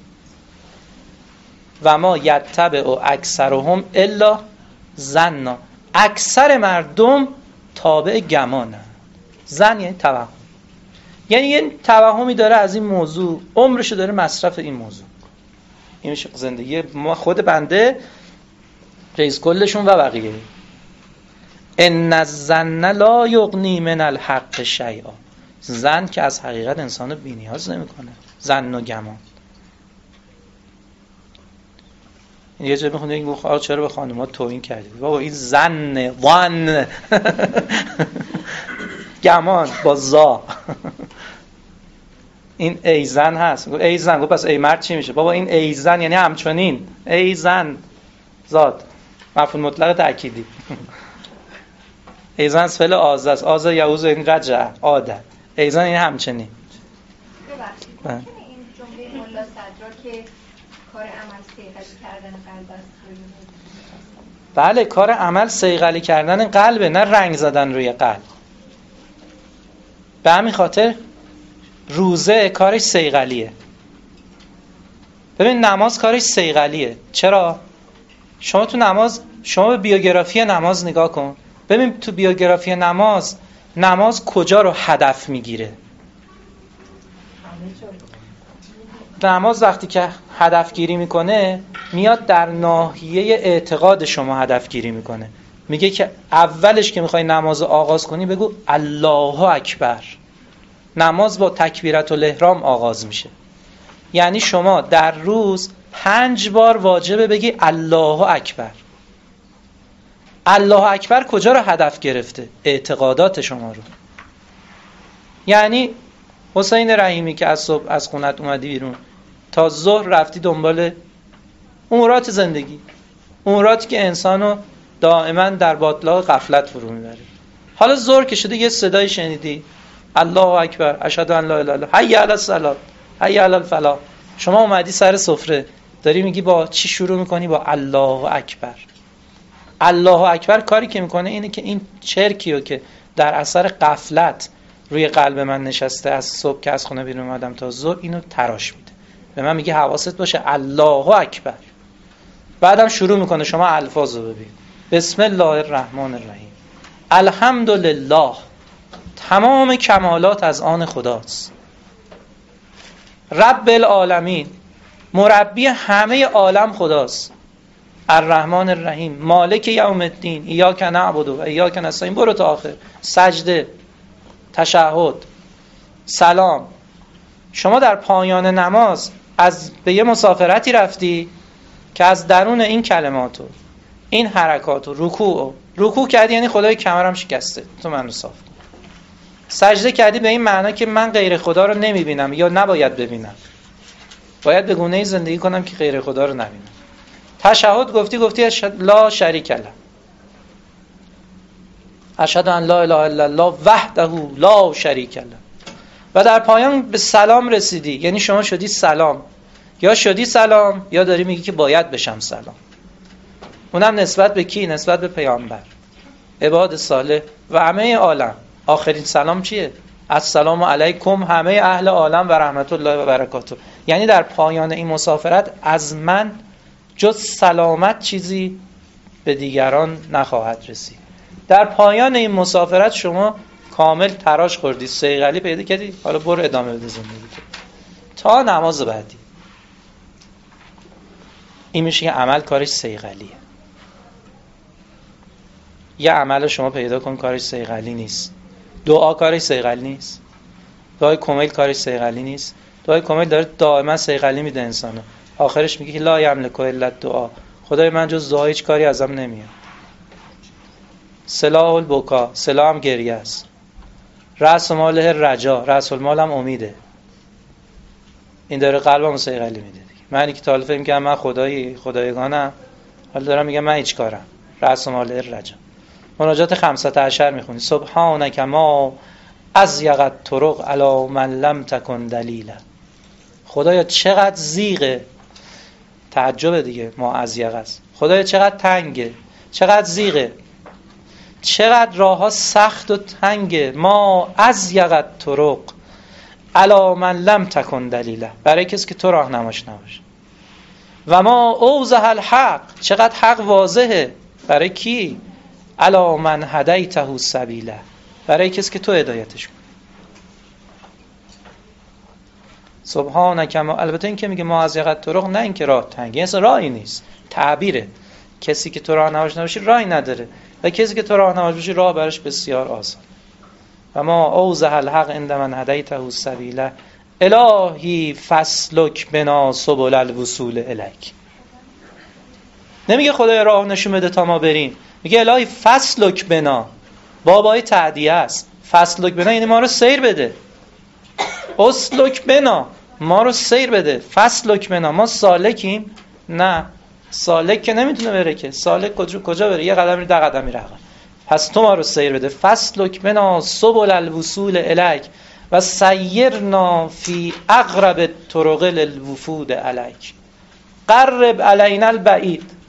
و ما یتبع اکثرهم الا ظنا. اکثر مردم تابع گمانند. ظن یعنی توهم. یعنی یه توهمی داره از این موضوع، عمرشو داره مصرف این موضوع. این میشه زندگی ما، خود بنده، رئیس کلشون و بقیه. ان الظن لا یغنی من الحق شیئا. ظن که از حقیقت انسانو بی‌نیاز نمیکنه. ظن و گمان. یه جا میخونه این گفت آقا چرا به خانوما توهین کردید؟ بابا این ظن وان گمان با زا. این ای زن هست. ای زن گفت پس ای مرد چی میشه؟ بابا این ای زن یعنی همچنین. ای زن زاد مفعول مطلق تأکیدی. ای زن فعل آز است. آز یعوز این رجع عاده. ای زن این همچنین. ببخشید ممکنه این جمله مولا صدرا که کار عمل صیغه کردن قلب است بله کار عمل صیقلی کردن قلبه، نه رنگ زدن روی قلب. به همین خاطر روزه کارش صیقلیه. ببین نماز کارش صیقلیه. چرا؟ شما تو نماز، شما به بیوگرافی نماز نگاه کن، ببین تو بیوگرافی نماز، نماز کجا رو هدف میگیره؟ نماز وقتی که هدف گیری میکنه میاد در ناحیه اعتقاد شما هدف گیری میکنه. میگه که اولش که میخوای نماز آغاز کنی بگو الله اکبر. نماز با تکبیرت الاحرام آغاز میشه. یعنی شما در روز پنج بار واجبه بگی الله اکبر. الله اکبر کجا رو هدف گرفته؟ اعتقادات شما رو. یعنی حسین رحیمی که از صبح از خونت اومدی بیرون تا ظهر رفتی دنبال امورات زندگی، اموراتی که انسانو دائما در باطلاق غفلت فرو میبره. حالا ظهر که شده یه صدای شنیدی الله اکبر، اشهد ان لا اله الا الله، حی علی الصلاه، حی علی الفلاح. شما اومدی سر سفره داری میگی با چی شروع میکنی؟ با الله اکبر. الله اکبر کاری که میکنه اینه که این چرکیو که در اثر غفلت روی قلب من نشسته از صبح که از خونه بیرون اومدم تا ظهر، اینو تراش میده. به من میگه حواست باشه الله اکبر. بعدم شروع میکنه شما الفاظو ببین. بسم الله الرحمن الرحیم، الحمدلله، تمام کمالات از آن خداست. رب العالمین، مربی همه عالم خداست. الرحمن الرحیم، مالک یوم الدین، ایاک نعبد و ایاک نستعین. برو تا آخر. سجده، تشهد، سلام. شما در پایان نماز از به یه مسافرتی رفتی که از درون این کلماتو، این حرکاتو، رکوع رکوع کردی، یعنی خدای کمرم شکسته تو منو صاف کن. سجده کردی به این معنا که من غیر خدا رو نمیبینم یا نباید ببینم، باید به گونه‌ای زندگی کنم که غیر خدا رو نبینم. تشهد گفتی گفتی اشهد لا شریک له، اشهد ان لا اله الا الله وحده لا شریک له. و در پایان به سلام رسیدی، یعنی شما شدی سلام، یا شدی سلام یا داری میگی که باید بشم سلام. اونم نسبت به کی؟ نسبت به پیامبر، عباد صالح و همه عالم. آخرین سلام چیه؟ السلام علیکم همه اهل عالم و رحمت الله و برکاته. یعنی در پایان این مسافرت از من جز سلامت چیزی به دیگران نخواهد رسید. در پایان این مسافرت شما کامل تراش خوردی، صیقلی پیدا کردی، حالا برو ادامه بده زندگی تا نماز بعدی. این میشه که عمل کارش صیقلیه. یه عمل شما پیدا کن کارش صیقلی نیست. دعا کارش صیقلی نیست. دعای کمیل کارش صیقلی نیست. دعای کمیل داره دائما صیقلی میده انسانو. آخرش میگه که لا یملک الا الدعا، خدای من جز دعا هیچ کاری ازم نمیاد. سلاح البکا، سلاح هم گریه است. رأس ماله رجا، رأس المال هم امیده. این داره قلبم صیقلی میده. من که تا حالا فکر می‌کردم من خدایی خدایگانم، حالا دارم میگم من هیچ کارم. رأس مال رجا. مناجات خمسة عشر میخونی. سبحانک ما ازیغ الطرق علی من لم تکن دلیلا. خدایا چقدر زیغه، تعجب دیگه، ما ازیغ است. خدایا چقدر تنگه، چقدر زیغه، چقدر راهها سخت و تنگه. ما ازیغ الطرق علی من لم تکن دلیلا، برای کسی که تو راهنماش نباشه. و ما اوضح الحق، چقدر حق واضحه، برای کی؟ علی من هدیته سبیلا، برای کسی که تو هدایتش کنی. سبحانک ما، البته این که میگه ما از یقت طرق، نه این که راه تنگه، اصلا راهی نیست، تعبیره. کسی که تو راهنماش نباشی راهی نداره و کسی که تو راهنماش باشی راه براش بسیار آسان. و ما اوضح الحق عند من هدیته سبیلا الهی فسلک بنا سبل الوصول الیک. نمیگه خدای راه نشون بده تا ما بریم، میگه الهی فسلک بنا، بابای تعدیه است. فسلک بنا یعنی ما رو سیر بده. اسلک بنا، ما رو سیر بده. فسلک بنا، ما سالکیم؟ نه، سالک که نمیتونه بره که. سالک کجا کجا بره؟ یه قدم میره، ده قدم میره. پس تو ما رو سیر بده. فسلک بنا سبل الوصول الیک و سیرنا فی اقرب الطرق للوفود الیک. قرب علینا البعید.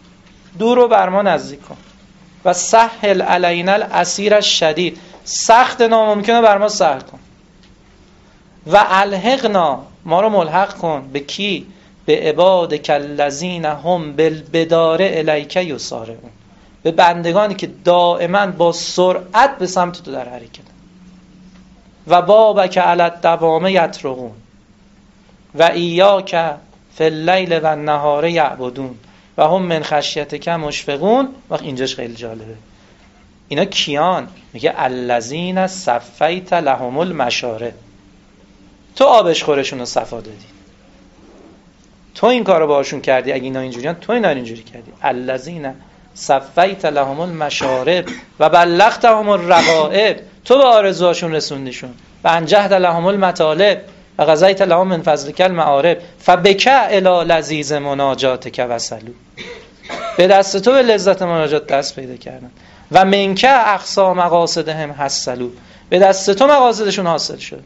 دور رو بر ما نزدیک کن. و سهل علینا العسیر الشدید، سخت ناممکنه بر ما سهل کن. و الحقنا، ما رو ملحق کن به کی؟ به عبادک الذین هم بالبدار الیک یسارعون، به بندگانی که دائما با سرعت به سمت تو در حرکت. و بابک علی الدوام یطرقون و ایاک فی اللیل و النهار یعبدون و هم من خشیتک مشفقون. وقت اینجاش خیلی جالبه، اینا کیان؟ میگه الذین صفیت لهم المشارب، تو آبش خورشون رو صفا دادی، تو این کارو باهاشون کردی. اگه اینا اینجوریان تو اینا اینجوری کردی. الذین صفیت لهم المشارب و بلغتهم الرغائب، تو به آرزوهاشون رسوندیشون. و انجحت لهم المطالب و غزیت لهم من فضلک المعارب فبک الی لذیذ مناجاتک وصلوا، به دست تو به لذت مناجات دست پیدا کردن. و منک اقصی مقاصدهم حصلوا، به دست تو مقاصدشون حاصل شد.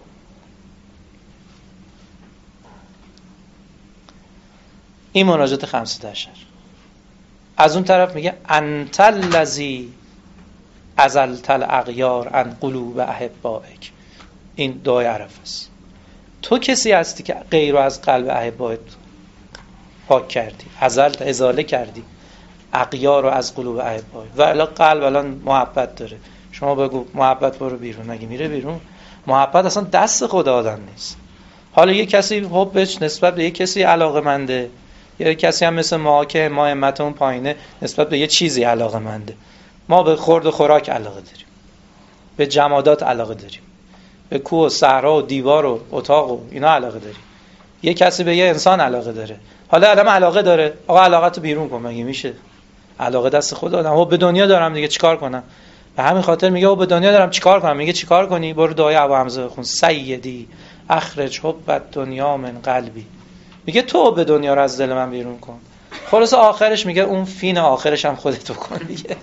این مناجات خمسة عشر. از اون طرف میگه انت الذی ازلت الاغیار عن قلوب احبائک، این دعای عرفه است. تو کسی هستی که غیر رو از قلب احبائت پاک کردی، ازلت ازاله کردی اغیار رو از قلوب احبائت. و الا قلب الان محبت داره، شما بگو محبت برو بیرون، مگه میره بیرون؟ محبت اصلا دست خدا آدم نیست. حالا یه کسی حبش نسبت به یه کسی علاقه‌منده، یه کسی هم مثل ما که ما همتون پایینه نسبت به یه چیزی علاقه‌منده. ما به خورد و خوراک علاقه داریم، به جمادات علاقه داریم، به کوه و صحرا و دیوار و اتاق و اینا علاقه داریم. یه کسی به یه انسان علاقه داره. حالا آدم علاقه داره، آقا علاقتو بیرون کن، مگه میشه؟ علاقه دست خود آدم. او به دنیا دارم دیگه چیکار کنم؟ به همین خاطر میگه او به دنیا دارم چیکار کنم؟ میگه چیکار کنی؟ برو دعای ابو حمزه بخون، سیدی اخرج حب الدنیا من قلبی. میگه تو به دنیا رو از دل من بیرون کن. خلاص آخرش میگه اون فین آخرش هم خودت بکن دیگه.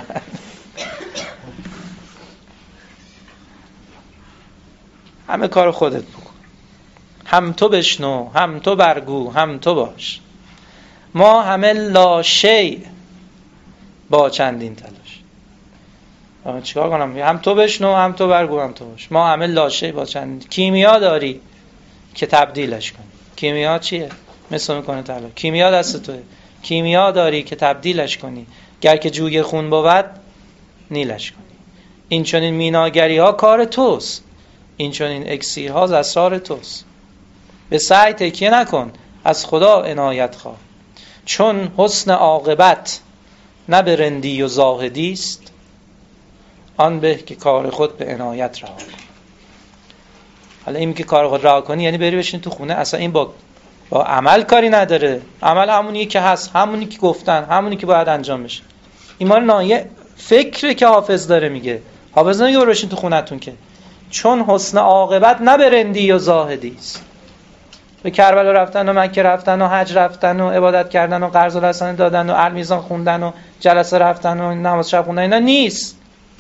همه کار خودت بکن، هم تو بشنو، هم تو برگو، هم تو باش. ما همه لا شیء با چندین تلاش. چیکار کنم؟ هم تو بشنو، هم تو برگو، هم تو باش. ما همه لا شیء با چندین. کیمیا داری که تبدیلش کنی. کیمیا چیه؟ مثل میکنه طلا. کیمیا دست توه. کیمیا داری که تبدیلش کنی، گر که جوی خون بود نیلش کنی. این چنین میناگری ها کار توست، این چنین اکسیرها از اسرار توست. به سعی تکیه نکن، از خدا عنایت خواه. چون حسن عاقبت نه به رندی و زاهدی است، آن به که کار خود به عنایت رها کن. حالا این که کار خود رها کنی یعنی بری بشین تو خونه، اصلا این با با عمل کاری نداره. عمل همونی که هست، همونی که گفتن، همونی که باید انجام بشه. ایمان نایه فکره که حافظ داره میگه. حافظ نمیگه برو بشین تو خونتون که. چون حسن عاقبت نه به رندی و زاهدی است. به کربلا رفتن و مکه رفتن و حج رفتن و عبادت کردن و قرض الحسن دادن و المیزان خوندن و جلسه رفتن و نماز شب خوندن، اینا نیست.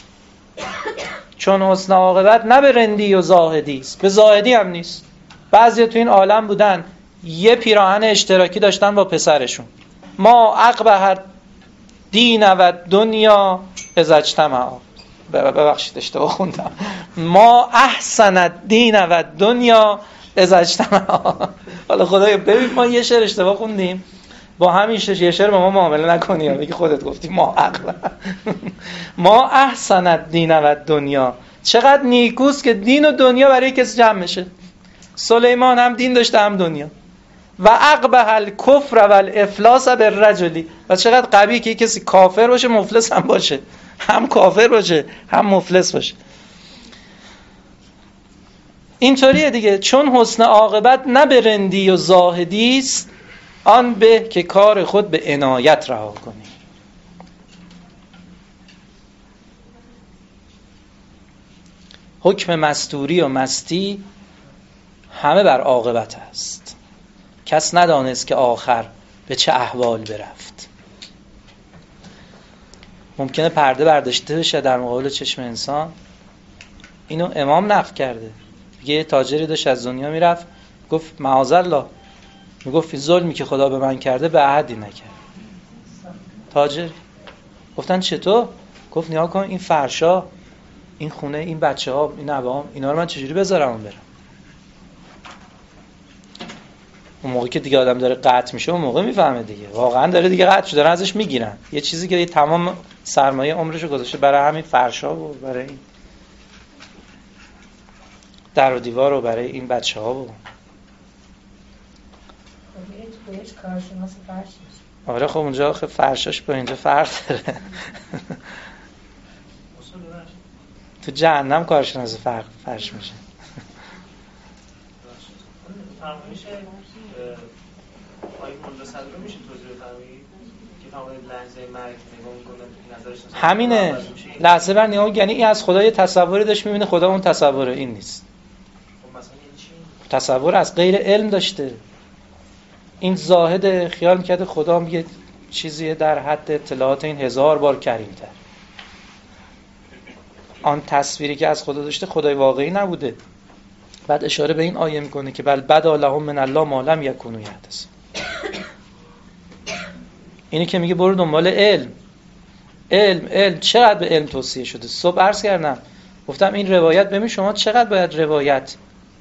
چون حسن عاقبت نه به رندی و زاهدی است، به زاهدی هم نیست. بعضی تو این عالم بودن یه پیراهن اشتراکی داشتن با پسرشون. ما عقبه دین و دنیا اذا اجتمعا، ببخشید اشتباه خوندم، ما احسن الدین و دنیا اذا اجتمعا. حالا خدایا ببین ما یه شعر اشتباه خوندیم، با همین یه شعر با ما معامله نکنی یا بگی خودت گفتی ما عقل. ما احسن الدین و دنیا، چقدر نیکوست که دین و دنیا برای کسی جمع میشه. سلیمان هم دین داشته هم دنیا. و عقبه الکفر و الافلاس بالرجلی، و چقدر قبیه که کسی کافر باشه مفلس هم باشه، هم کافر باشه هم مفلس باشه. اینطوریه دیگه. چون حسن عاقبت نه به رندی و زاهدی است، آن به که کار خود به عنایت رها کنی. حکم مستوری و مستی همه بر عاقبت است، کس ندانست که آخر به چه احوال برفت. ممکنه پرده برداشته بشه در مقابل چشم انسان. اینو امام نقل کرده. یه تاجری داشت از دنیا میرفت، گفت معاذالله، میگفت ظلمی که خدا به من کرده به احدی نکرد. تاجر. گفتن چطور؟ گفت نیا کن این فرشا، این خونه، این بچه ها، این نوام، اینا رو من چجوری بذارم اون برم؟ اون موقع که دیگه آدم داره قطع میشه اون موقع میفهمه دیگه واقعا داره دیگه قطع شده، دارن ازش میگیرن یه چیزی که تمام سرمایه عمرشو گذاشته برای همین فرشا و برای این در و دیوار و برای این بچه ها و بهش کارشناس فرش میشه. آره خب اونجا آخه فرشاش با اینجا فرق داره. تو جهنم کارشناس فرق فرش میشه. فرمایش آقای ملا صدر رو میشه توضیح بفرمایید که فرمایید لحظه مرگ نگاه میکنن نظرش همینه. لحظه بر نگاه یعنی این از خدا یه تصوری داشت میبینه خدا اون تصوره، این نیست. خب مثلا این چی؟ تصور از غیر علم داشته. این زاهد خیال میکرده خدا یه چیزیه در حد اطلاعات این هزار بار کریم‌تر. آن تصویری که از خدا داشته خدای واقعی نبوده. بعد اشاره به این آیه میکنه که بل بدا لهم من الله ما لم یکونوا یحتسبون. اینی که میگه برو دنبال علم. علم علم چقدر به علم توصیه شده. صبح عرض کردم گفتم این روایت ببین شما چقدر باید روایت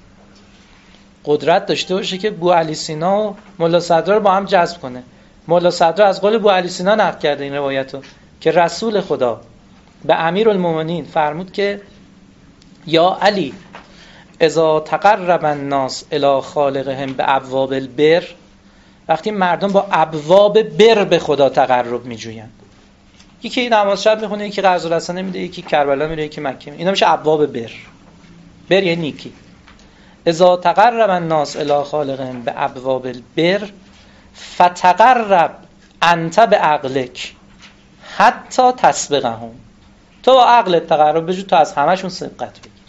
قدرت داشته باشه که بو علی سینا و ملا صدرا رو با هم جذب کنه. ملا صدرا از قول بو علی سینا نقل کرده این روایتو که رسول خدا به امیرالمومنین فرمود که یا علی اذا تقرب الناس الی خالقهم بابواب البر، وقتی مردم با ابواب بر به خدا تقرب میجوین، یکی نماز شب میخونه، یکی قرض الحسنه میده، یکی کربلا میره، یکی مکه میره، اینا میشه ابواب بر. بر یعنی نیکی. اذا تقرب الناس الی خالقهم بابواب البر فتقرب انت بعقلک حتی تسبقهم. تو با عقلت تقرب بجو تا از همشون سبقت بگیری.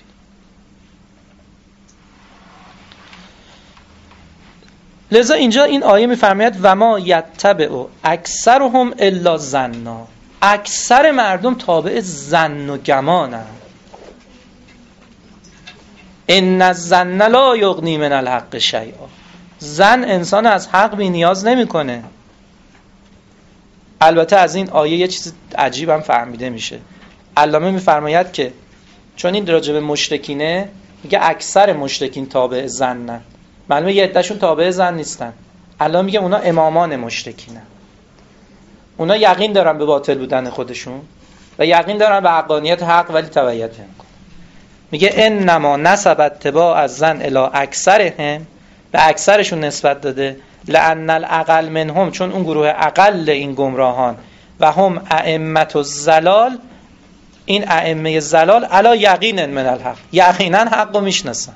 لذا اینجا این آیه میفرماید و ما یتبع اکثرهم الا ظنا، اکثر مردم تابع ظن و گمانند. ان الظن لا یغنی من الحق شیئا، ظن انسان از حق بی نیاز نمیکنه. البته از این آیه یه چیز عجیب هم فهمیده میشه. علامه میفرماید که چون این راجع به مشرکینه، میگه اکثر مشرکین تابع ظنن، معلومه یه عدهشون تابع ظن نیستن. علامه میگه اونا امامان مشرکینن، اونا یقین دارن به باطل بودن خودشون و یقین دارن به حقانیت حق ولی تبعیت نمیکنن. میگه انما نسب اتباع الظن الی اکثرهم، به اکثرشون نسبت داده، لان الاقل منهم، چون اون گروه اقل این گمراهان، و هم ائمه الضلال، این ائمه ضلال علی یقین من الحق، یقینا حق رو میشناسن.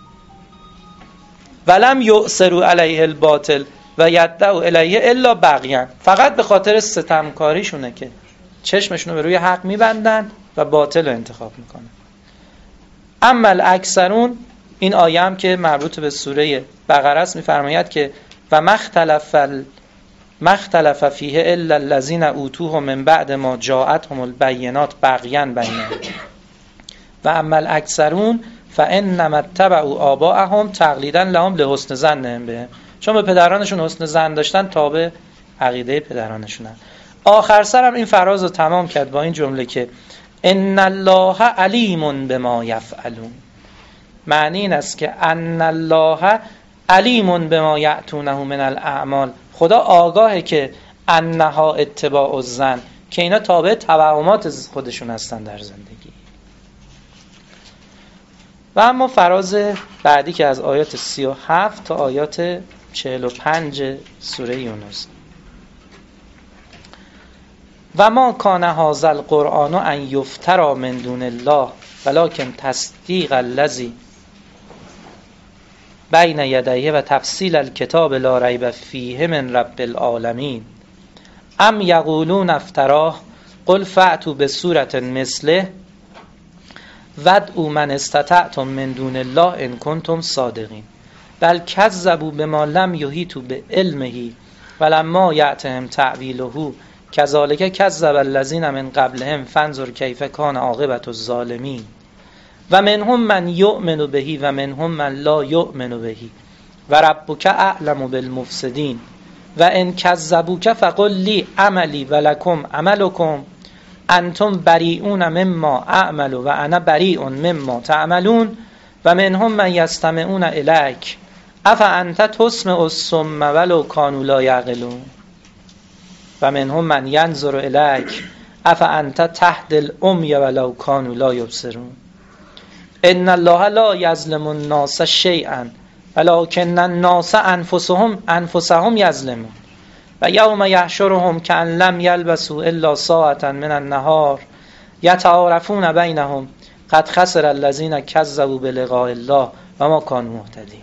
ولم یؤثروا علیه الباطل و یدعوا الیه الا بغیا، فقط به خاطر ستمکاریشونه که چشمشون رو به روی حق میبندن و باطل رو انتخاب میکنن. اما الاکثرون، این آیه هم که مربوط به سوره بقره است، میفرماید که و مختلف مختلف فیه الا الذین اوتوه من بعد ما جاءتهم البینات بغیا بینهم و اما الاکثرون فانما اتبعوا آباءهم تقلیدا لهم لحسن ظنهم بهم، چون به پدرانشون حسن ظن داشتن تابع عقیده پدرانشونن. آخر سرم این فراز رو تمام کرد با این جمله که ان الله علیم بما یفعلون. معنی این است که ان الله علیم بما یأتونه من الاعمال، خدا آگاهه که انها اتباع الظن، که اینا تابع توهمات خودشون هستن در زندگی. و اما فراز بعدی که از آیات سی و هفت تا آیات چهل و پنج سوره یونس. و ما کان هذا القرآن ان یفتری من دون الله ولکن تصدیق الذی بین یدیه و تفصیل الکتاب لا ریب فیه من رب العالمین ام یقولون افتراه قل فأتوا بسورة مثله وادعوا من استطعتم من دون الله ان کنتم صادقین بل کذبوا بما لم یحیطوا بعلمه ولما یأتهم تأویله کذالک کذب الذین من قبلهم فانظر کیف کان عاقبة الظالمین و منهم من یؤمن بهی و منهم من لا یؤمن بهی و ربک اعلم بالمفسدین و ان کذبوک فقل لی عملی و لکم عملکم انتم بریئون مما اعمل و انا بریء مما تعملون و منهم من یستمعون الیک افانت تسمع الصم ولو کانوا لا یعقلون و منهم من ینظر الیک افانت تهدی العمی ولو کانوا لا یبصرون ان الله لا یظلم الناس شیئا ولکن الناس انفسهم انفسهم یظلمون و یوم یحشرهم کأن لم یلبثوا الا ساعة من النهار یتعارفون بینهم قد خسر الذین کذبوا بلقاء الله و ما کانوا مهتدین.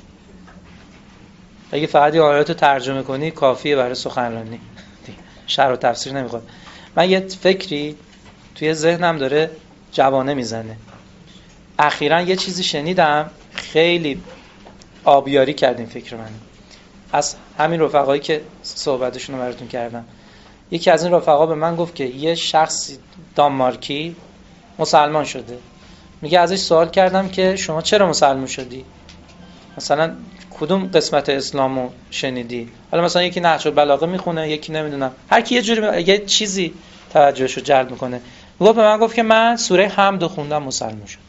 اگه فقط این آیات رو ترجمه کنی کافیه برای سخنرانی، شرح و تفسیر نمیخواد. من یه فکری توی ذهنم داره جوانه میزنه. اخیراً یه چیزی شنیدم خیلی آبیاری کرد این فکر من. از همین رفقایی که صحبتشون رو براتون کردم، یکی از این رفقا به من گفت که یه شخص دانمارکی مسلمان شده. میگه ازش سوال کردم که شما چرا مسلمان شدی؟ مثلا کدوم قسمت اسلامو شنیدی؟ حالا مثلا یکی نهج البلاغه میخونه، یکی نمیدونم، هر کی یه جوری یه چیزی توجهشو جلب میکنه. میگه به من گفت که من سوره حمد خوندم مسلمان شدم.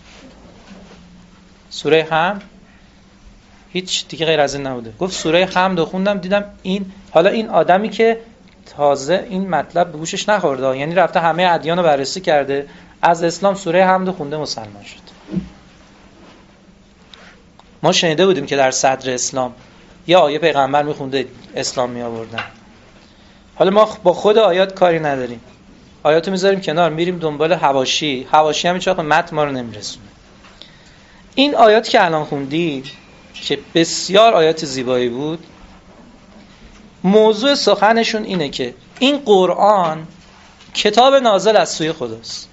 سوره حمد هیچ دیگه غیر از این نبوده. گفت سوره حمد خوندم دیدم این، حالا این آدمی که تازه این مطلب به گوشش نخورده، یعنی رفته همه ادیان رو بررسی کرده، از اسلام سوره حمد خونده مسلمان شد. ما شنیده بودیم که در صدر اسلام یه آیه پیغمبر میخونده اسلام می آوردن. حالا ما با خود آیات کاری نداریم، آیاتو میذاریم کنار، میریم دنبال حواشی. حواشی هم هیچ وقت متن ما رو نمیرسونه. این آیات که الان خوندی که بسیار آیات زیبایی بود، موضوع سخنشون اینه که این قرآن کتاب نازل از سوی خداست.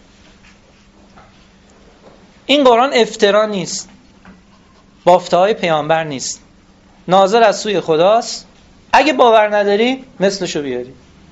این قرآن افترا نیست، بافته‌های پیامبر نیست، نازل از سوی خداست. اگه باور نداری مثلشو بیاری.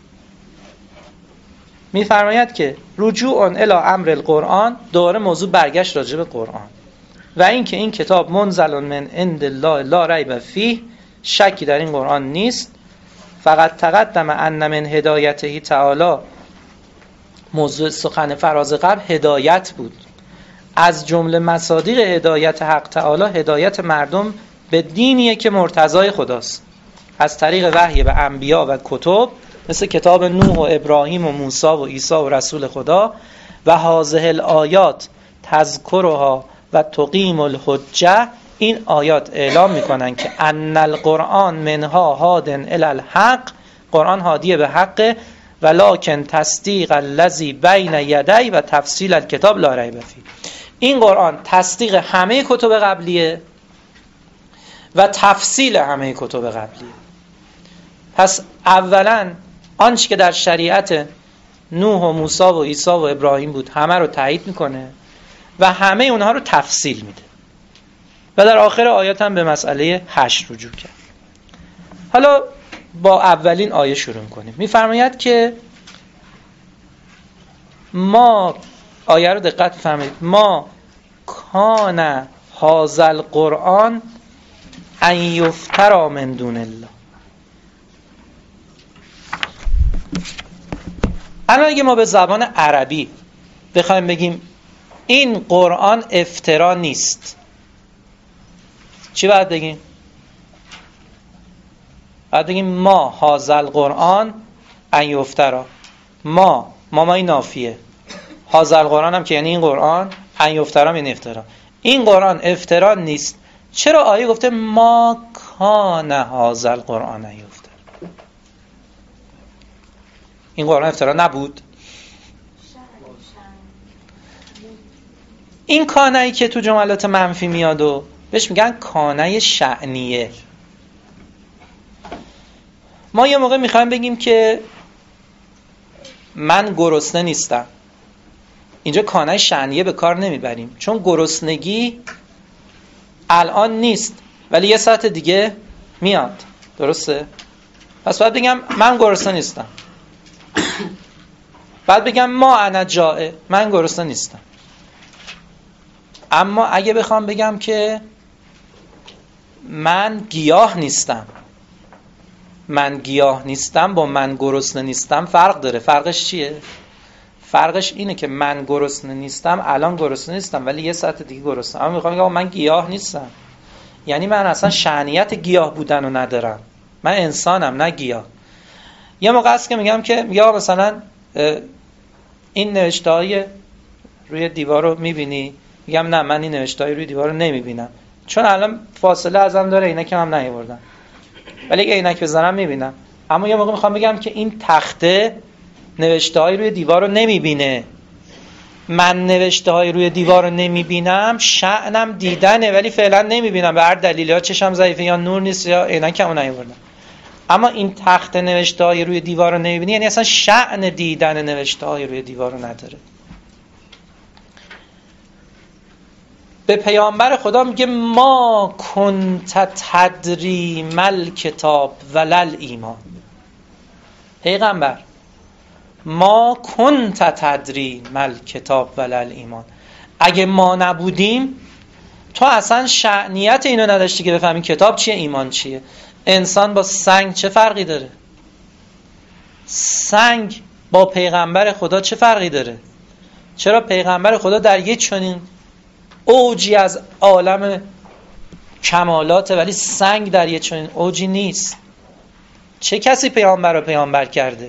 میفرماید که رجوع الی امر القرآن، دوباره موضوع برگشت راجع به قرآن و این که این کتاب منزل من عند الله لا ریب فیه، شکی در این قرآن نیست. فقط تقدم ان من هدایته تعالی، موضوع سخن فراز قبل هدایت بود. از جمله مصادیق هدایت حق تعالی هدایت مردم به دینیه که مرتضای خداست، از طریق وحی به انبیا و کتب مثل کتاب نوح و ابراهیم و موسی و عیسی و رسول خدا. و هذه الآیات تذکرها و تقیم الحجه، این آیات اعلام میکنن که ان القرآن منها هادن الی الحق، قرآن هادیه به حقه، ولکن تصدیق الذی بین یدی و تفصیل الکتاب لا ریب فیه. این قرآن تصدیق همه کتب قبلیه و تفصیل همه کتب قبلیه. پس اولا آنچه که در شریعت نوح و موسی و عیسی و ابراهیم بود همه رو تایید میکنه و همه اونها رو تفصیل میده و در آخر آیات هم به مسئله حشر رجوع کرد. حالا با اولین آیه شروع کنیم. میفرماید که ما، آیه رو دقت فرمایید، ما کان هذا القرآن ان یفتری من دون الله. الان اگه ما به زبان عربی بخوایم بگیم این قرآن افترا نیست، چی باید بگیم؟ باید بگیم ما هذا القرآن ان یفتری. ما مامای نافیه، هذا القرآن هم که یعنی این قرآن، ان یفتری یعنی افترا. این قرآن افترا نیست. چرا آیه گفته ما کان هذا القرآن ان یفتری؟ این قرآن افترا نبود؟ این کانه‌ای که تو جملات منفی میاد و بهش میگن کانه شأنیه. ما یه موقع میخوایم بگیم که من گرسنه نیستم، اینجا کانه شأنیه به کار نمیبریم، چون گرسنگی الان نیست ولی یه ساعت دیگه میاد، درسته؟ پس باید بگم من گرسنه نیستم. بعد بگم ما انا جائع، من گرسنه نیستم. اما اگه بخوام بگم که من گیاه نیستم، من گیاه نیستم با من گرسنه نیستم فرق داره. فرقش چیه؟ فرقش اینه که من گرسنه نیستم، الان گرسنه نیستم ولی یه ساعت دیگه گرسنه. اما میخوام بگم من گیاه نیستم، یعنی من اصلا شأنیت گیاه بودن رو ندارم، من انسانم نه گیاه. یه موقع هست که میگم که یا مثلا این نوشته‌های روی دیوار رو میبینی؟ میگم نه من این نوشته‌های روی دیوار رو نمیبینم، چون الان فاصله ازم داره، عینکم هم نیاوردم، ولی اگه عینک بزنم میبینم. اما یه موقع میخوام بگم که این تخته نوشته‌های روی دیوار رو نمیبینه. من نوشته‌های روی دیوار رو نمیبینم، شأنم دیدنه ولی فعلا نمیبینم، به هر دلیلی، یا چشم ضعیفه یا نور نیست یا عینکمو نیاوردم. اما این تخت نوشته‌های روی دیوار رو نمیبینی، یعنی اصلا شأن دیدن نوشته‌های روی دیوار رو نداره. به پیامبر خدا میگه ما کنت تدری مل کتاب ولل ایمان. پیغمبر ما کنت تدری مل کتاب ولل ایمان، اگه ما نبودیم تو اصلا شأنیت اینو نداشتی که بفهمی کتاب چیه ایمان چیه. انسان با سنگ چه فرقی داره؟ سنگ با پیغمبر خدا چه فرقی داره؟ چرا پیغمبر خدا در یک چنین اوجی از عالم کمالاته ولی سنگ در یک چنین اوجی نیست؟ چه کسی پیامبر رو پیامبر کرده؟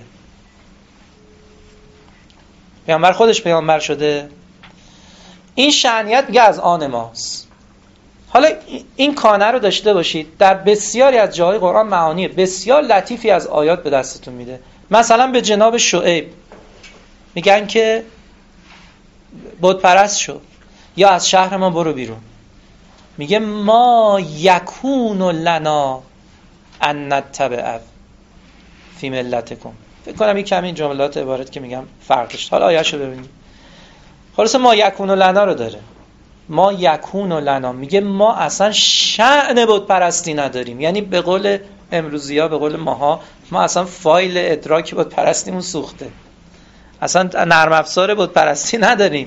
پیامبر خودش پیامبر شده؟ این شأنیت میگه از آن ماست. حالا این کانه رو داشته باشید، در بسیاری از جاهای قرآن معانی بسیار لطیفی از آیات به دستتون میده. مثلا به جناب شعیب میگن که بت پرست شو یا از شهر ما برو بیرون. میگه ما یکون لنا ان نتبع فی ملتکم. فکر کنم این کمی این جملات عبارت که میگم فرقش. حالا آیه‌شو ببینید. خلاص ما یکون لنا رو داره. ما یکون لنا میگه ما اصلا شأن بت پرستی نداریم، یعنی به قول امروزی‌ها، به قول ماها، ما اصلا فایل ادراک بت پرستیمون سوخته، اصلا نرم افزار بت پرستی نداریم.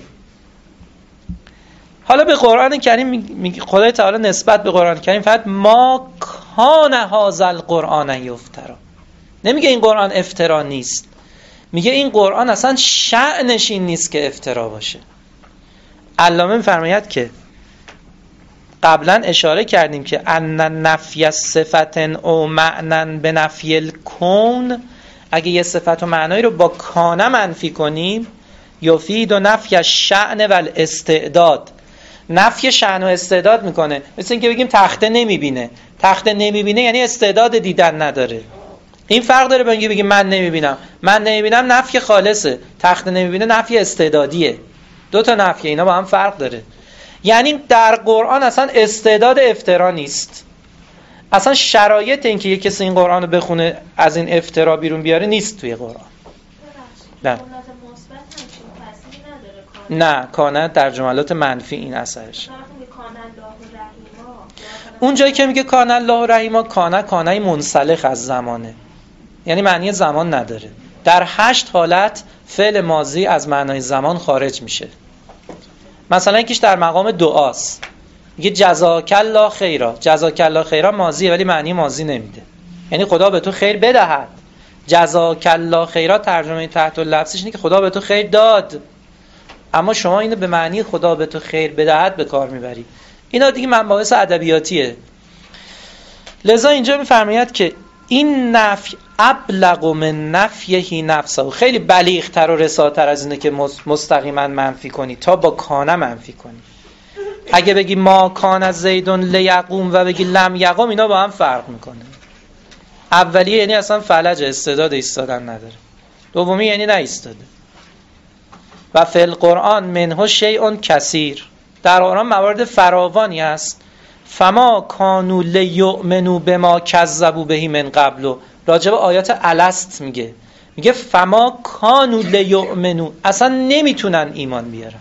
حالا به قرآن کریم میگه خدای تعالی نسبت به قرآن کریم فقط ما کان هذا القرآن یفترا، نمیگه این قرآن افترا نیست، میگه این قرآن اصلا شأنش این نیست که افترا باشه. علامه میفرماید که قبلا اشاره کردیم که ان نفی صفت او معنی به نفی الکون، اگه یه صفت و معنایی رو با کانه منفی کنیم یفید و نفی الشأن و الاستعداد، نفی شأن و استعداد میکنه. مثل اینکه بگیم تخته نمیبینه، تخته نمیبینه یعنی استعداد دیدن نداره. این فرق داره با اینکه بگیم من نمیبینم. من نمیبینم نفی خالصه، تخته نمیبینه نفی استعدادیه. دو تا نفی، اینا با هم فرق داره. یعنی در قرآن اصلا استعداد افترا نیست، اصلا شرایط این که یک کسی این قرآن رو بخونه از این افترا بیرون بیاره نیست توی قرآن. نه نه کانه در جملات منفی این اثرش. اون جایی که میگه کان الله رحیما، کانه کانه منسلخ از زمانه، یعنی معنی زمان نداره. در هشت حالت فعل ماضی از معنای زمان خارج میشه. مثلا یکیش در مقام دعاست، میگه جزاک الله خیرا. جزاک الله خیرا ماضیه ولی معنی ماضی نمیده، یعنی خدا به تو خیر بدهد. جزاک الله خیرا ترجمه تحت اللفظش اینه که خدا به تو خیر داد، اما شما اینو به معنی خدا به تو خیر بدهد به کار میبری. اینا دیگه مباحث ادبیاتیه. لذا اینجا میفرماید که این نفی ابلغ من نفیه نفسه، خیلی بلیغ‌تر و رساتر از اینه که مستقیما منفی کنی تا با کانه منفی کنی. اگه بگی ما کان زیدون لیقوم و بگی لم یقوم، اینا با هم فرق میکنه. اولیه یعنی اصلا فلج، استعداد ایستادن نداره. دومی یعنی نه ایستاده. و فی القرآن منه شیء کثیر، در قرآن موارد فراوانی است. فما کانوا لیؤمنوا بما کذبوا به من قبل، راجع به آیات الست میگه، میگه فما کانوا لیؤمنوا، اصلا نمیتونن ایمان بیارن